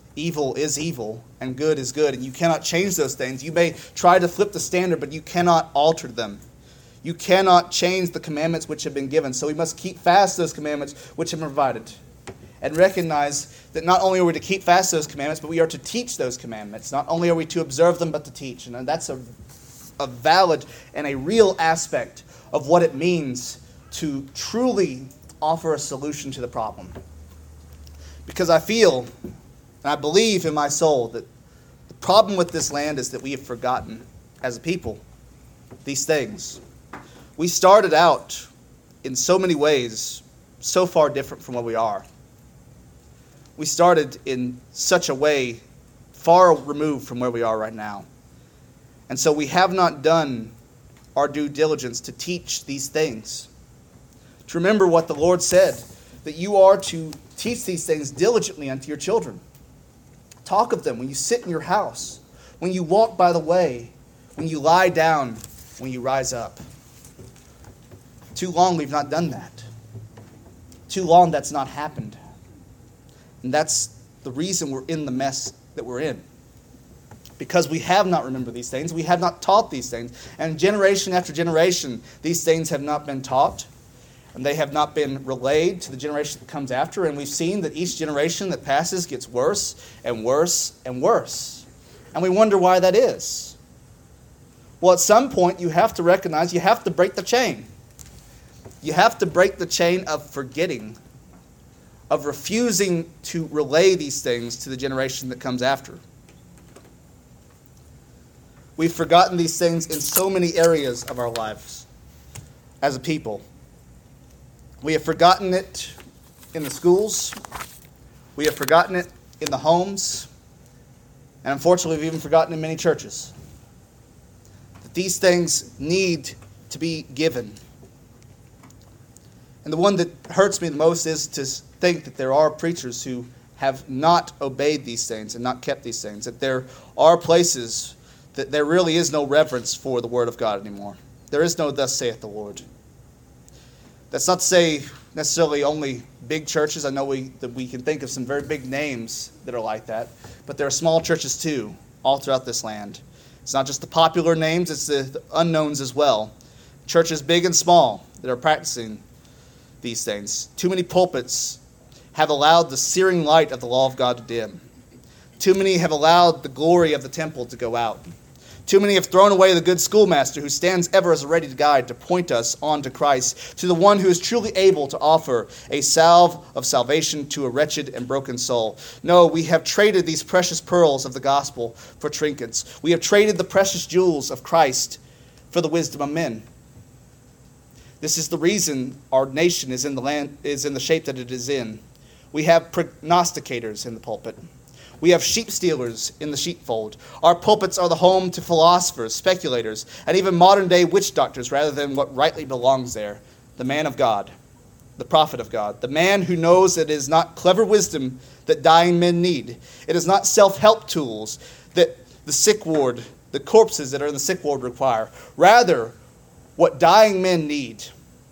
evil is evil and good is good, and you cannot change those things. You may try to flip the standard, but you cannot alter them. You cannot change the commandments which have been given. So we must keep fast those commandments which have been provided, and recognize that not only are we to keep fast those commandments, but we are to teach those commandments. Not only are we to observe them, but to teach. And that's a, a valid and a real aspect of what it means to truly offer a solution to the problem. Because I feel, and I believe in my soul, that the problem with this land is that we have forgotten, as a people, these things. We started out in so many ways so far different from what we are. We started in such a way far removed from where we are right now. And so we have not done our due diligence to teach these things. To remember what the Lord said, that you are to teach these things diligently unto your children. Talk of them when you sit in your house, when you walk by the way, when you lie down, when you rise up. Too long we've not done that. Too long that's not happened. And that's the reason we're in the mess that we're in. Because we have not remembered these things. We have not taught these things. And generation after generation, these things have not been taught. And they have not been relayed to the generation that comes after. And we've seen that each generation that passes gets worse and worse and worse. And we wonder why that is. Well, at some point, you have to recognize you have to break the chain. You have to break the chain of forgetting, of refusing to relay these things to the generation that comes after. We've forgotten these things in so many areas of our lives as a people. We have forgotten it in the schools. We have forgotten it in the homes. And unfortunately, we've even forgotten in many churches. That these things need to be given. And the one that hurts me the most is to think that there are preachers who have not obeyed these things and not kept these things. That there are places that there really is no reverence for the Word of God anymore. There is no thus saith the Lord. That's not to say necessarily only big churches. I know we that we can think of some very big names that are like that. But there are small churches too, all throughout this land. It's not just the popular names, it's the, the unknowns as well. Churches big and small that are practicing these things. Too many pulpits have allowed the searing light of the law of God to dim. Too many have allowed the glory of the temple to go out. Too many have thrown away the good schoolmaster who stands ever as a ready guide to point us on to Christ, to the one who is truly able to offer a salve of salvation to a wretched and broken soul. No, we have traded these precious pearls of the gospel for trinkets. We have traded the precious jewels of Christ for the wisdom of men. This is the reason our nation is in the land is in the shape that it is in. We have prognosticators in the pulpit. We have sheep stealers in the sheepfold. Our pulpits are the home to philosophers, speculators, and even modern-day witch doctors rather than what rightly belongs there, the man of God, the prophet of God, the man who knows that it is not clever wisdom that dying men need. It is not self-help tools that the sick ward, the corpses that are in the sick ward require. Rather, what dying men need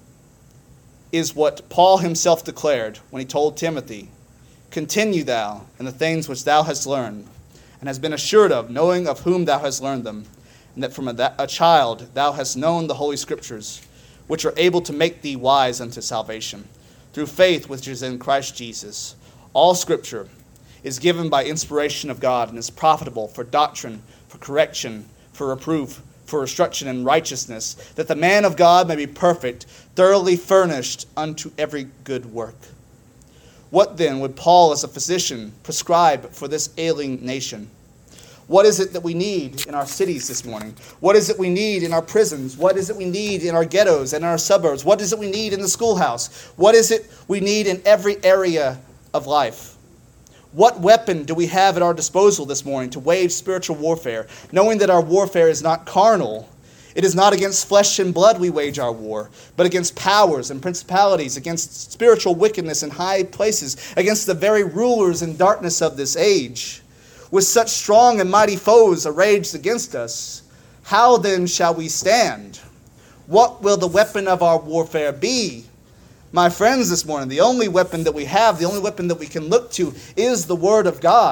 is what Paul himself declared when he told Timothy, "Continue thou in the things which thou hast learned, and hast been assured of, knowing of whom thou hast learned them, and that from a, a child thou hast known the Holy Scriptures, which are able to make thee wise unto salvation, through faith which is in Christ Jesus. All Scripture is given by inspiration of God, and is profitable for doctrine, for correction, for reproof, for instruction in righteousness, that the man of God may be perfect, thoroughly furnished unto every good work." What then would Paul as a physician prescribe for this ailing nation? What is it that we need in our cities this morning? What is it we need in our prisons? What is it we need in our ghettos and in our suburbs? What is it we need in the schoolhouse? What is it we need in every area of life? What weapon do we have at our disposal this morning to wage spiritual warfare, knowing that our warfare is not carnal? It is not against flesh and blood we wage our war, but against powers and principalities, against spiritual wickedness in high places, against the very rulers in darkness of this age. With such strong and mighty foes arrayed against us, how then shall we stand? What will the weapon of our warfare be? My friends, this morning, the only weapon that we have, the only weapon that we can look to is the Word of God.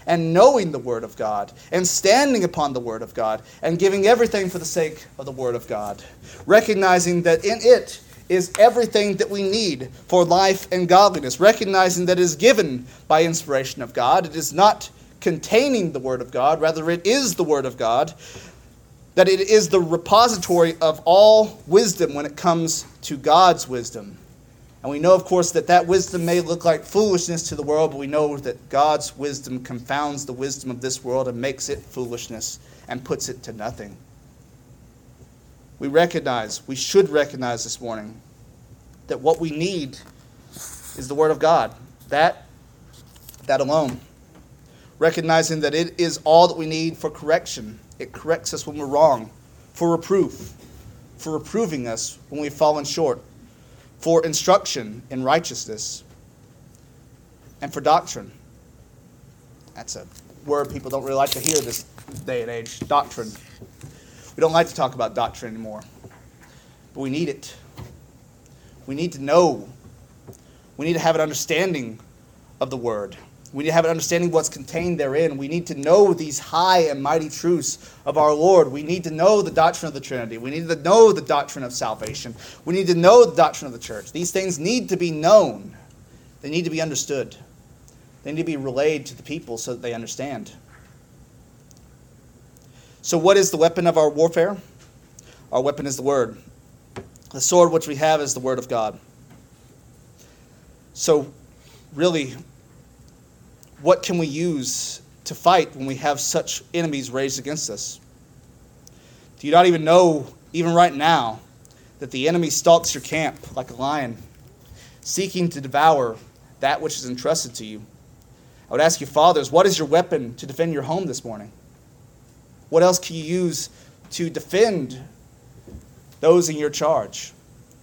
and knowing the Word of God, and standing upon the Word of God, and giving everything for the sake of the Word of God, recognizing that in it is everything that we need for life and godliness, recognizing that it is given by inspiration of God. It is not containing the Word of God, rather it is the Word of God, that it is the repository of all wisdom when it comes to God's wisdom. And we know, of course, that that wisdom may look like foolishness to the world, but we know that God's wisdom confounds the wisdom of this world and makes it foolishness and puts it to nothing. We recognize, we should recognize this morning, that what we need is the Word of God. That, that alone. Recognizing that it is all that we need for correction. It corrects us when we're wrong, for reproof, for reproving us when we've fallen short, for instruction in righteousness, and for doctrine. That's a word people don't really like to hear this day and age, doctrine. We don't like to talk about doctrine anymore, but we need it. We need to know. We need to have an understanding of the Word. We need to have an understanding of what's contained therein. We need to know these high and mighty truths of our Lord. We need to know the doctrine of the Trinity. We need to know the doctrine of salvation. We need to know the doctrine of the church. These things need to be known. They need to be understood. They need to be relayed to the people so that they understand. So what is the weapon of our warfare? Our weapon is the Word. The sword which we have is the Word of God. So really, what can we use to fight when we have such enemies raised against us? Do you not even know, even right now, that the enemy stalks your camp like a lion, seeking to devour that which is entrusted to you? I would ask you, fathers, what is your weapon to defend your home this morning? What else can you use to defend those in your charge?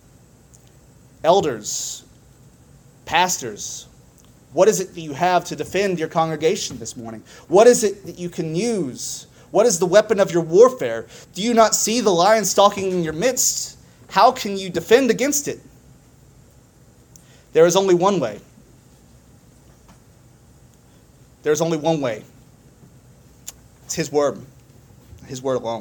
Elders, pastors, what is it that you have to defend your congregation this morning? What is it that you can use? What is the weapon of your warfare? Do you not see the lion stalking in your midst? How can you defend against it? There is only one way. There is only one way. It's His Word. His Word alone.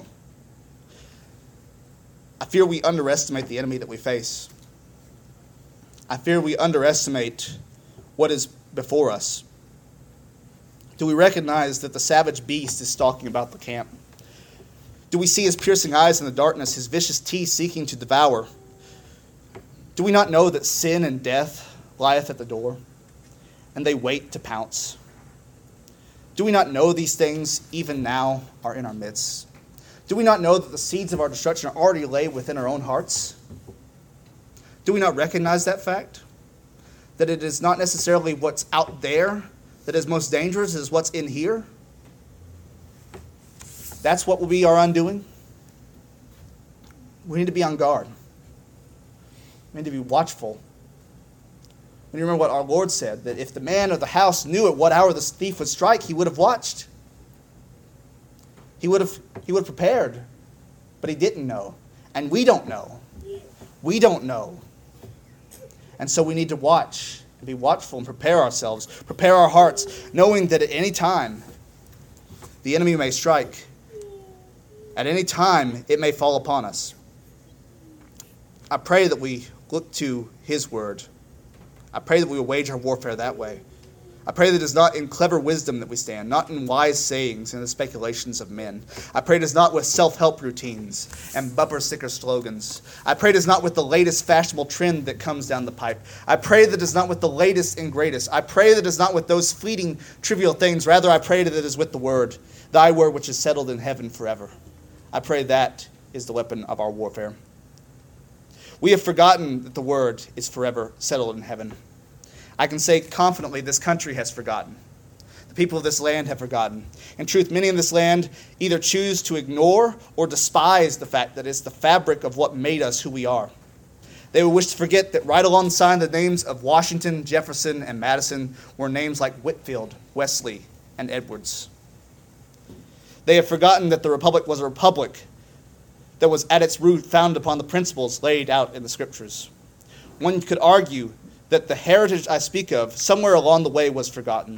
I fear we underestimate the enemy that we face. I fear we underestimate what is before us. Do we recognize that the savage beast is stalking about the camp? Do we see his piercing eyes in the darkness, his vicious teeth seeking to devour? Do we not know that sin and death lieth at the door, and they wait to pounce? Do we not know these things even now are in our midst? Do we not know that the seeds of our destruction are already laid within our own hearts? Do we not recognize that fact? That it is not necessarily what's out there that is most dangerous, it is what's in here? That's what will be our undoing. We need to be on guard. We need to be watchful. When you remember what our Lord said, that if the man of the house knew at what hour the thief would strike, he would have watched. He would have, he would have prepared. But he didn't know. And we don't know. We don't know. And so we need to watch and be watchful and prepare ourselves, prepare our hearts, knowing that at any time the enemy may strike. At any time it may fall upon us. I pray that we look to His Word. I pray that we will wage our warfare that way. I pray that it is not in clever wisdom that we stand, not in wise sayings and the speculations of men. I pray it is not with self-help routines and bumper sticker slogans. I pray it is not with the latest fashionable trend that comes down the pipe. I pray that it is not with the latest and greatest. I pray that it is not with those fleeting, trivial things. Rather, I pray that it is with the Word, Thy Word which is settled in heaven forever. I pray that is the weapon of our warfare. We have forgotten that the Word is forever settled in heaven. I can say confidently this country has forgotten. The people of this land have forgotten. In truth, many in this land either choose to ignore or despise the fact that it's the fabric of what made us who we are. They would wish to forget that right alongside the names of Washington, Jefferson, and Madison were names like Whitfield, Wesley, and Edwards. They have forgotten that the Republic was a republic that was at its root founded upon the principles laid out in the Scriptures. One could argue that the heritage I speak of somewhere along the way was forgotten.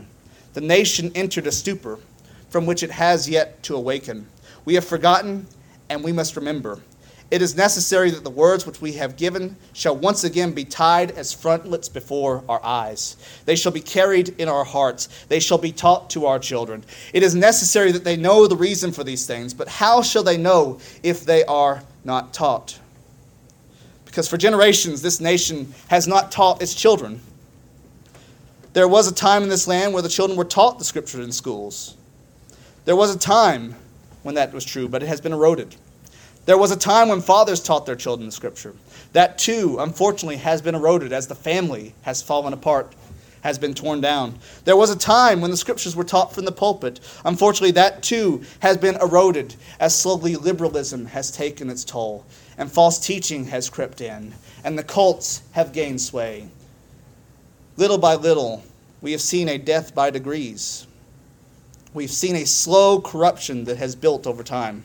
The nation entered a stupor from which it has yet to awaken. We have forgotten, and we must remember. It is necessary that the words which we have given shall once again be tied as frontlets before our eyes. They shall be carried in our hearts. They shall be taught to our children. It is necessary that they know the reason for these things, but how shall they know if they are not taught? Because for generations this nation has not taught its children. There was a time in this land where the children were taught the Scripture in schools. There was a time when that was true, but it has been eroded. There was a time when fathers taught their children the Scripture. That too, unfortunately, has been eroded as the family has fallen apart, has been torn down. There was a time when the Scriptures were taught from the pulpit. Unfortunately, that too has been eroded as slowly liberalism has taken its toll and false teaching has crept in and the cults have gained sway. Little by little, we have seen a death by degrees. We've seen a slow corruption that has built over time.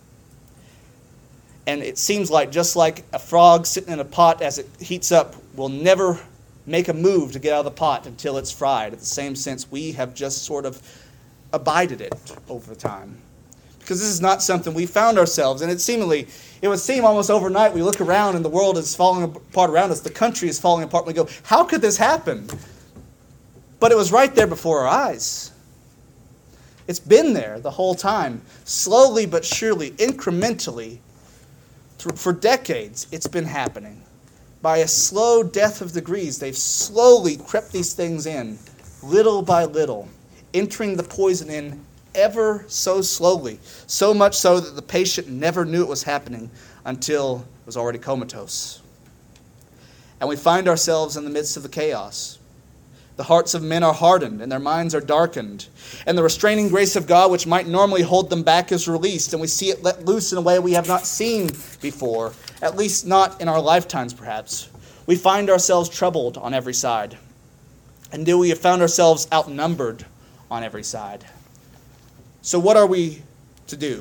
And it seems like just like a frog sitting in a pot as it heats up will never make a move to get out of the pot until it's fried. In the same sense, we have just sort of abided it over time. Because this is not something we found ourselves, and it seemingly, it would seem almost overnight, we look around and the world is falling apart around us, the country is falling apart, and we go, how could this happen? But it was right there before our eyes. It's been there the whole time, slowly but surely, incrementally. For decades, it's been happening. By a slow death of degrees, they've slowly crept these things in, little by little, entering the poison in ever so slowly, so much so that the patient never knew it was happening until it was already comatose. And we find ourselves in the midst of the chaos. The hearts of men are hardened, and their minds are darkened. And the restraining grace of God, which might normally hold them back, is released, and we see it let loose in a way we have not seen before, at least not in our lifetimes, perhaps. We find ourselves troubled on every side. And do we have found ourselves outnumbered on every side? So what are we to do?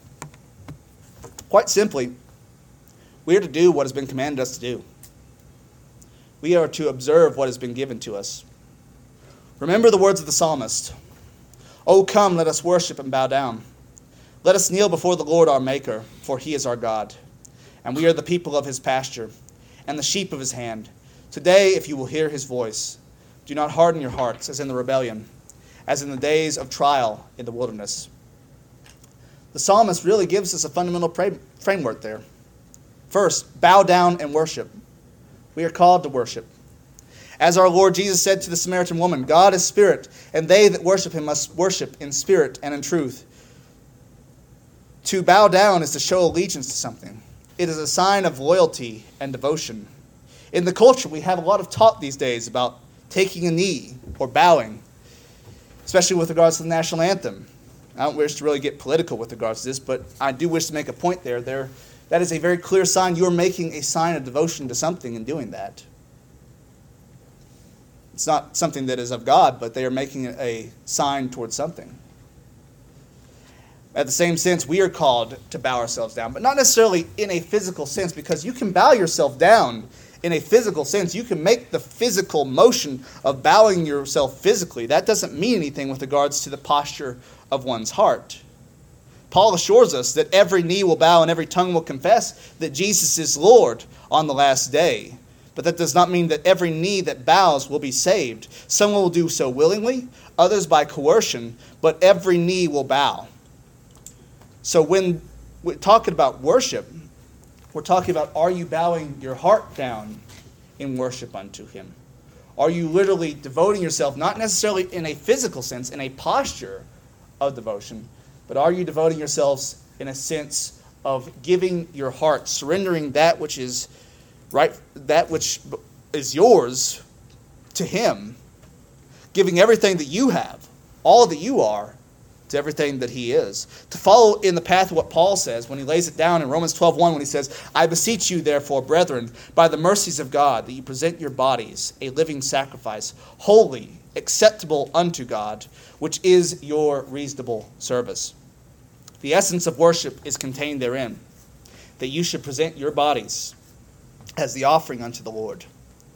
Quite simply, we are to do what has been commanded us to do. We are to observe what has been given to us. Remember the words of the psalmist. "O come, let us worship and bow down. Let us kneel before the Lord our Maker, for he is our God. And we are the people of his pasture, and the sheep of his hand. Today, if you will hear his voice, do not harden your hearts as in the rebellion, as in the days of trial in the wilderness." The psalmist really gives us a fundamental pra- framework there. First, bow down and worship. We are called to worship. As our Lord Jesus said to the Samaritan woman, God is spirit, and they that worship him must worship in spirit and in truth. To bow down is to show allegiance to something. It is a sign of loyalty and devotion. In the culture, we have a lot of talk these days about taking a knee or bowing, especially with regards to the national anthem. I don't wish to really get political with regards to this, but I do wish to make a point there. There, that is a very clear sign you're making a sign of devotion to something in doing that. It's not something that is of God, but they are making a sign towards something. At the same sense, we are called to bow ourselves down, but not necessarily in a physical sense, because you can bow yourself down in a physical sense. You can make the physical motion of bowing yourself physically. That doesn't mean anything with regards to the posture of one's heart. Paul assures us that every knee will bow and every tongue will confess that Jesus is Lord on the last day. But that does not mean that every knee that bows will be saved. Some will do so willingly, others by coercion, but every knee will bow. So when we're talking about worship, we're talking about, are you bowing your heart down in worship unto him? Are you literally devoting yourself, not necessarily in a physical sense, in a posture of devotion, but are you devoting yourselves in a sense of giving your heart, surrendering that which is right, that which is yours to him, giving everything that you have, all that you are, to everything that he is. To follow in the path of what Paul says when he lays it down in Romans twelve one, when he says, I beseech you therefore, brethren, by the mercies of God, that you present your bodies a living sacrifice, holy, acceptable unto God, which is your reasonable service. The essence of worship is contained therein, that you should present your bodies as the offering unto the Lord.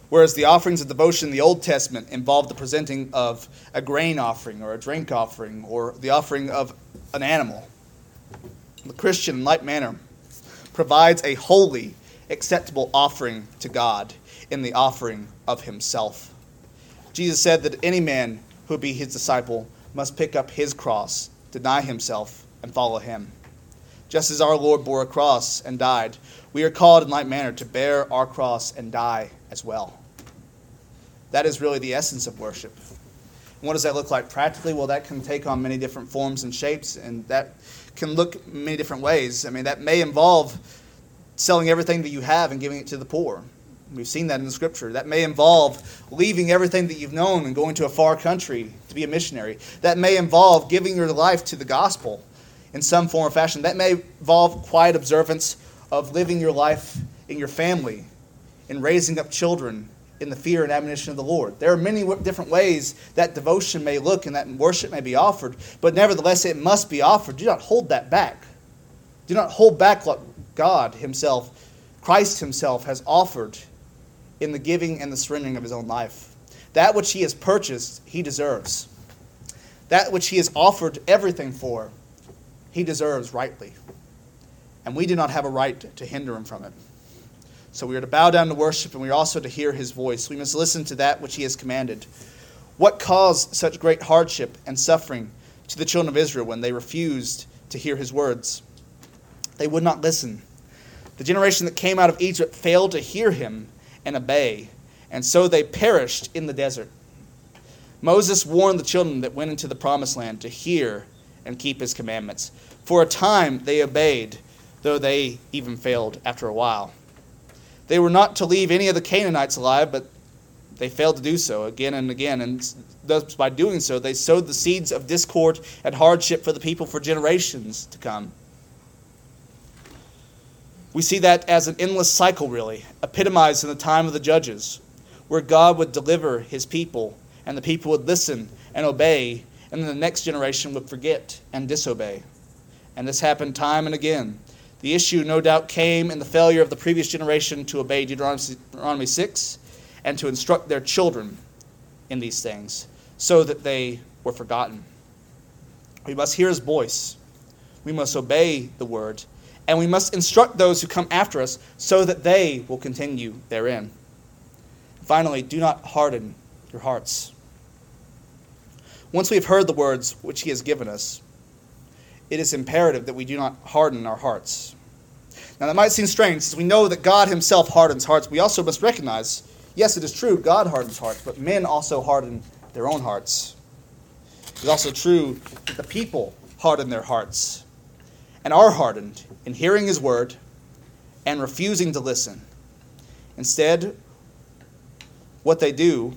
Whereas the offerings of devotion in the Old Testament involved the presenting of a grain offering or a drink offering or the offering of an animal. The Christian, in like manner, provides a holy, acceptable offering to God in the offering of himself. Jesus said that any man who would be his disciple must pick up his cross, deny himself, and follow him. Just as our Lord bore a cross and died, we are called in like manner to bear our cross and die as well. That is really the essence of worship. And what does that look like practically? Well, that can take on many different forms and shapes, and that can look many different ways. I mean, that may involve selling everything that you have and giving it to the poor. We've seen that in the Scripture. That may involve leaving everything that you've known and going to a far country to be a missionary. That may involve giving your life to the gospel in some form or fashion. That may involve quiet observance of living your life in your family, in raising up children in the fear and admonition of the Lord. There are many different ways that devotion may look and that worship may be offered, but nevertheless it must be offered. Do not hold that back. Do not hold back what God himself, Christ himself, has offered in the giving and the surrendering of his own life. That which he has purchased, he deserves. That which he has offered everything for, he deserves rightly. And we do not have a right to hinder him from it. So we are to bow down to worship, and we are also to hear his voice. We must listen to that which he has commanded. What caused such great hardship and suffering to the children of Israel when they refused to hear his words? They would not listen. The generation that came out of Egypt failed to hear him and obey, and so they perished in the desert. Moses warned the children that went into the promised land to hear and keep his commandments. For a time they obeyed, though they even failed after a while. They were not to leave any of the Canaanites alive, but they failed to do so again and again. And thus, by doing so, they sowed the seeds of discord and hardship for the people for generations to come. We see that as an endless cycle, really, epitomized in the time of the judges, where God would deliver his people, and the people would listen and obey, and then the next generation would forget and disobey. And this happened time and again. The issue, no doubt, came in the failure of the previous generation to obey Deuteronomy six and to instruct their children in these things, so that they were forgotten. We must hear his voice. We must obey the word. And we must instruct those who come after us so that they will continue therein. Finally, do not harden your hearts. Once we have heard the words which he has given us, it is imperative that we do not harden our hearts. Now that might seem strange, since we know that God himself hardens hearts. We also must recognize, yes, it is true, God hardens hearts, but men also harden their own hearts. It is also true that the people harden their hearts and are hardened in hearing his word and refusing to listen. Instead, what they do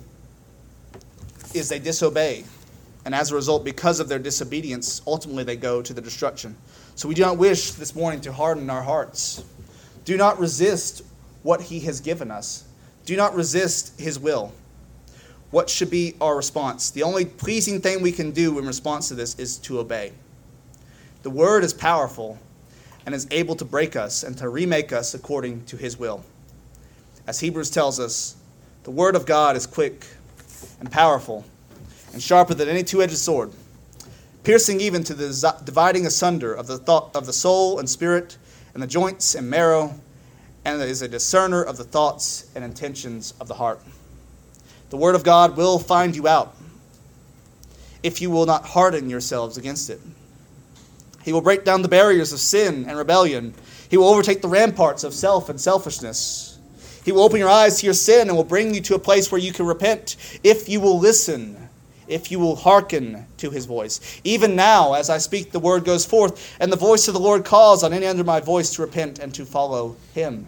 is they disobey. And as a result, because of their disobedience, ultimately they go to the destruction. So we do not wish this morning to harden our hearts. Do not resist what he has given us. Do not resist his will. What should be our response? The only pleasing thing we can do in response to this is to obey. The word is powerful and is able to break us and to remake us according to his will. As Hebrews tells us, the word of God is quick and powerful and sharper than any two-edged sword, piercing even to the dividing asunder of the thought of the soul and spirit and the joints and marrow, and is a discerner of the thoughts and intentions of the heart. The word of God will find you out if you will not harden yourselves against it. He will break down the barriers of sin and rebellion. He will overtake the ramparts of self and selfishness. He will open your eyes to your sin and will bring you to a place where you can repent if you will listen, if you will hearken to his voice. Even now, as I speak, the word goes forth, and the voice of the Lord calls on any under my voice to repent and to follow him.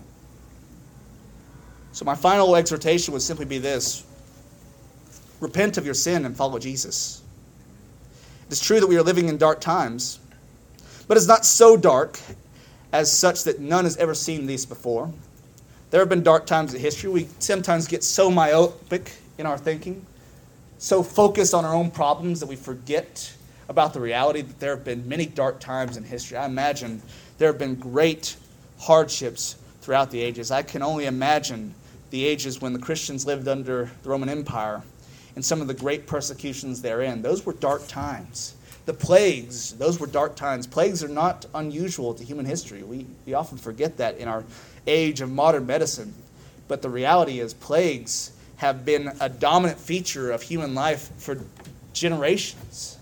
So my final exhortation would simply be this: repent of your sin and follow Jesus. It is true that we are living in dark times, but it's not so dark as such that none has ever seen these before. There have been dark times in history. We sometimes get so myopic in our thinking, so focused on our own problems that we forget about the reality that there have been many dark times in history. I imagine there have been great hardships throughout the ages. I can only imagine the ages when the Christians lived under the Roman Empire and some of the great persecutions therein. Those were dark times. The plagues, those were dark times. Plagues are not unusual to human history. We, we often forget that in our age of modern medicine. But the reality is plagues have been a dominant feature of human life for generations.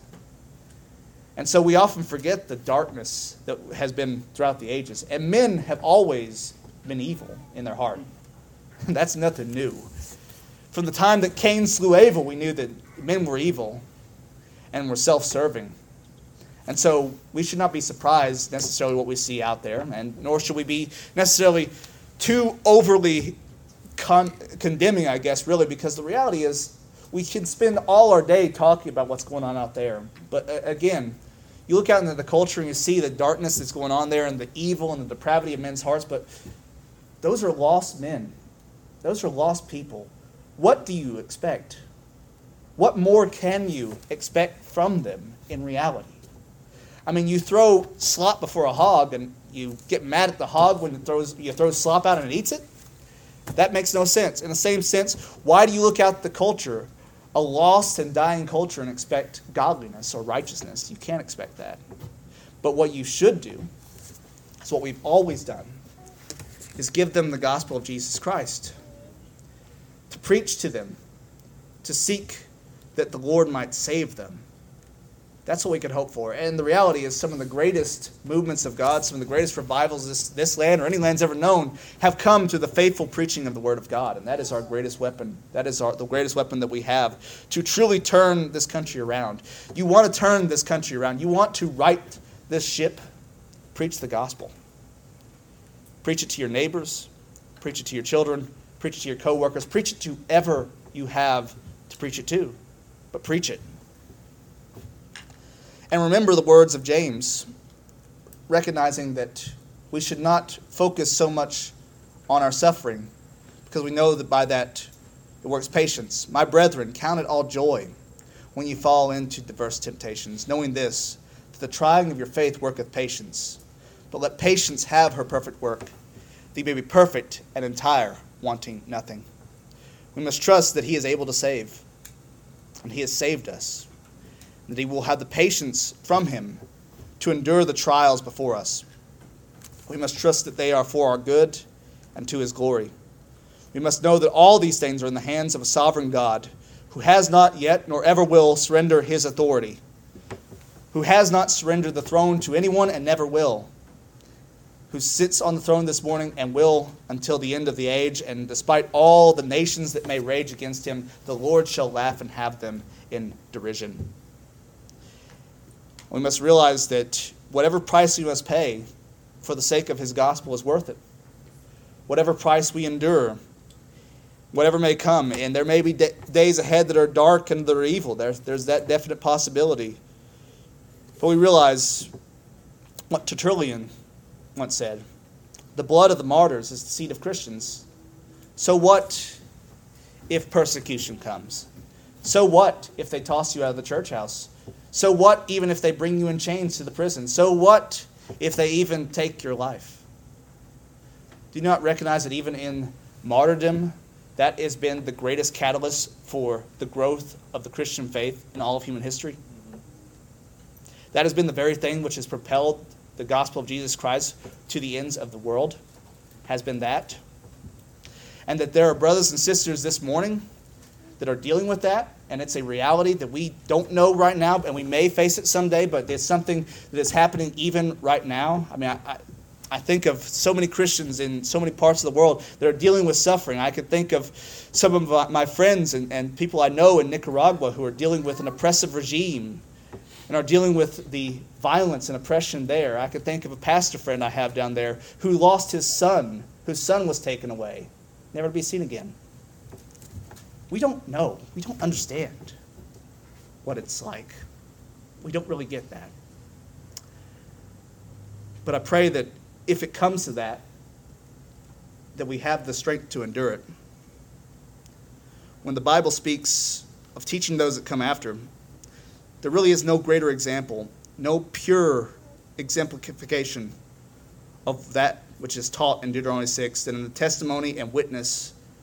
And so we often forget the darkness that has been throughout the ages. And men have always been evil in their heart. That's nothing new. From the time that Cain slew Abel, we knew that men were evil and were self-serving. And so we should not be surprised necessarily what we see out there, and nor should we be necessarily too overly con- condemning, I guess, really, because the reality is we can spend all our day talking about what's going on out there. But uh, again, you look out into the culture and you see the darkness that's going on there and the evil and the depravity of men's hearts, but those are lost men. Those are lost people. What do you expect? What more can you expect from them in reality? I mean, you throw slop before a hog and you get mad at the hog when it throws, you throw slop out and it eats it? That makes no sense. In the same sense, why do you look out at the culture, a lost and dying culture, and expect godliness or righteousness? You can't expect that. But what you should do is what we've always done, is give them the gospel of Jesus Christ, to preach to them, to seek that the Lord might save them. That's what we could hope for. And the reality is some of the greatest movements of God, some of the greatest revivals this, this land or any land's ever known have come through the faithful preaching of the Word of God. And that is our greatest weapon. That is our, the greatest weapon that we have to truly turn this country around. You want to turn this country around. You want to right this ship. Preach the gospel. Preach it to your neighbors. Preach it to your children. Preach it to your co-workers. Preach it to whoever you have to preach it to. But preach it. And remember the words of James, recognizing that we should not focus so much on our suffering, because we know that by that it works patience. My brethren, count it all joy when you fall into diverse temptations, knowing this, that the trying of your faith worketh patience. But let patience have her perfect work, that you may be perfect and entire, wanting nothing. We must trust that he is able to save, and he has saved us, that he will have the patience from him to endure the trials before us. We must trust that they are for our good and to his glory. We must know that all these things are in the hands of a sovereign God, who has not yet nor ever will surrender his authority, who has not surrendered the throne to anyone and never will, who sits on the throne this morning and will until the end of the age, and despite all the nations that may rage against him, the Lord shall laugh and have them in derision. We must realize that whatever price we must pay for the sake of his gospel is worth it. Whatever price we endure, whatever may come, and there may be d- days ahead that are dark and that are evil. There's, there's that definite possibility. But we realize what Tertullian once said, the blood of the martyrs is the seed of Christians. So what if persecution comes? So what if they toss you out of the church house? So what even if they bring you in chains to the prison? So what if they even take your life? Do you not recognize that even in martyrdom, that has been the greatest catalyst for the growth of the Christian faith in all of human history? That has been the very thing which has propelled the gospel of Jesus Christ to the ends of the world, has been that. And that there are brothers and sisters this morning that are dealing with that, and it's a reality that we don't know right now, and we may face it someday, but it's something that is happening even right now. I mean, I, I, I think of so many Christians in so many parts of the world that are dealing with suffering. I could think of some of my friends and, and people I know in Nicaragua who are dealing with an oppressive regime and are dealing with the violence and oppression there. I could think of a pastor friend I have down there who lost his son, whose son was taken away, never to be seen again. We don't know. We don't understand what it's like. We don't really get that. But I pray that if it comes to that, that we have the strength to endure it. When the Bible speaks of teaching those that come after, there really is no greater example, no pure exemplification of that which is taught in Deuteronomy six than in the testimony and witness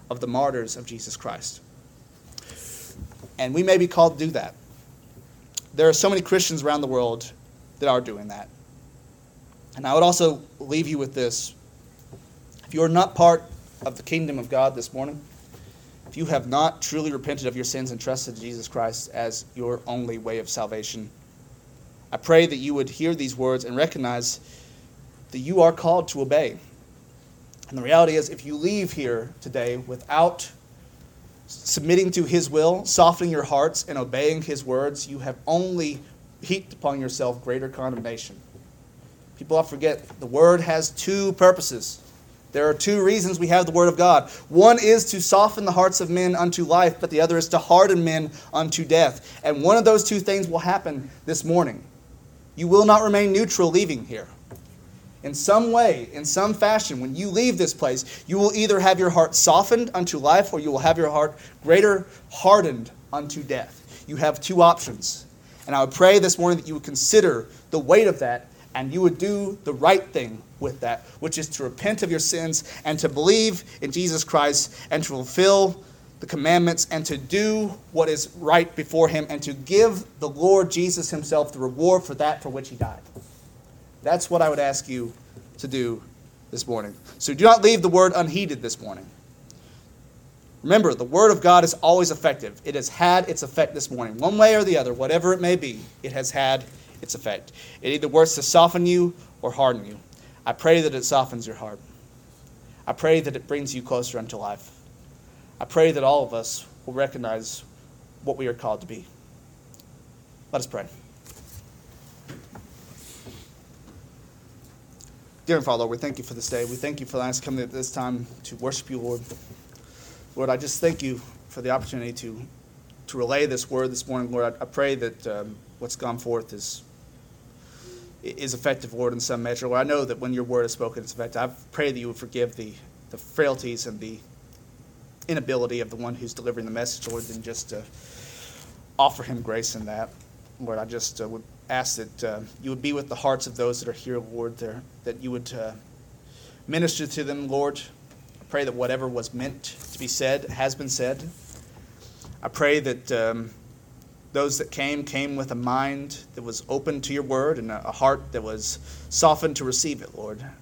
of the martyrs of Jesus Christ. And we may be called to do that. There are so many Christians around the world that are doing that. And I would also leave you with this. If you are not part of the kingdom of God this morning, if you have not truly repented of your sins and trusted Jesus Christ as your only way of salvation, I pray that you would hear these words and recognize that you are called to obey. And the reality is, if you leave here today without submitting to his will, softening your hearts, and obeying his words, you have only heaped upon yourself greater condemnation. People often forget the word has two purposes. There are two reasons we have the word of God. One is to soften the hearts of men unto life, but the other is to harden men unto death. And one of those two things will happen this morning. You will not remain neutral leaving here. In some way, in some fashion, when you leave this place, you will either have your heart softened unto life or you will have your heart greater hardened unto death. You have two options. And I would pray this morning that you would consider the weight of that and you would do the right thing with that, which is to repent of your sins and to believe in Jesus Christ and to fulfill the commandments and to do what is right before him and to give the Lord Jesus himself the reward for that for which he died. That's what I would ask you to do this morning. So do not leave the word unheeded this morning. Remember, the word of God is always effective. It has had its effect this morning. One way or the other, whatever it may be, it has had its effect. It either works to soften you or harden you. I pray that it softens your heart. I pray that it brings you closer unto life. I pray that all of us will recognize what we are called to be. Let us pray. Dear Father, we thank you for this day. We thank you for letting us come at this time to worship you, Lord. Lord, I just thank you for the opportunity to, to relay this word this morning, Lord. I, I pray that um, what's gone forth is, is effective, Lord, in some measure. Lord, I know that when your word is spoken, it's effective. I pray that you would forgive the, the frailties and the inability of the one who's delivering the message, Lord, and just to offer him grace in that. Lord, I just uh, would ask that uh, you would be with the hearts of those that are here, Lord, there, that you would uh, minister to them, Lord. I pray that whatever was meant to be said has been said. I pray that um, those that came, came with a mind that was open to your word and a, a heart that was softened to receive it, Lord. And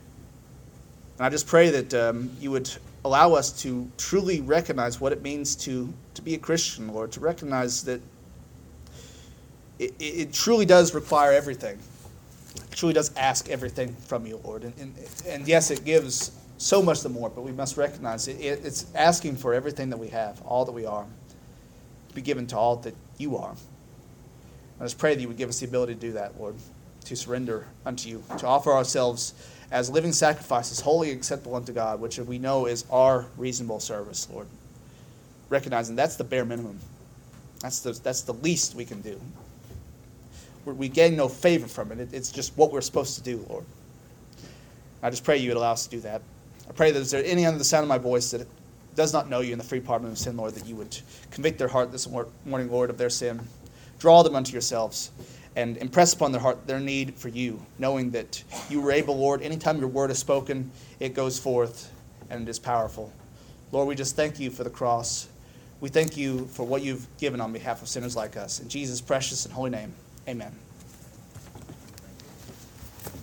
I just pray that um, you would allow us to truly recognize what it means to, to be a Christian, Lord, to recognize that It, it truly does require everything. It truly does ask everything from you, Lord. And, and, and yes, it gives so much the more, but we must recognize it, it, it's asking for everything that we have, all that we are, to be given to all that you are. I just pray that you would give us the ability to do that, Lord, to surrender unto you, to offer ourselves as living sacrifices, wholly acceptable unto God, which we know is our reasonable service, Lord. Recognizing that's the bare minimum. That's the, that's the least we can do. We gain no favor from it. It's just what we're supposed to do, Lord. I just pray you would allow us to do that. I pray that if there any under the sound of my voice that does not know you in the free pardon of sin, Lord, that you would convict their heart this morning, Lord, of their sin. Draw them unto yourselves and impress upon their heart their need for you, knowing that you were able, Lord, anytime your word is spoken, it goes forth and it is powerful. Lord, we just thank you for the cross. We thank you for what you've given on behalf of sinners like us. In Jesus' precious and holy name, amen.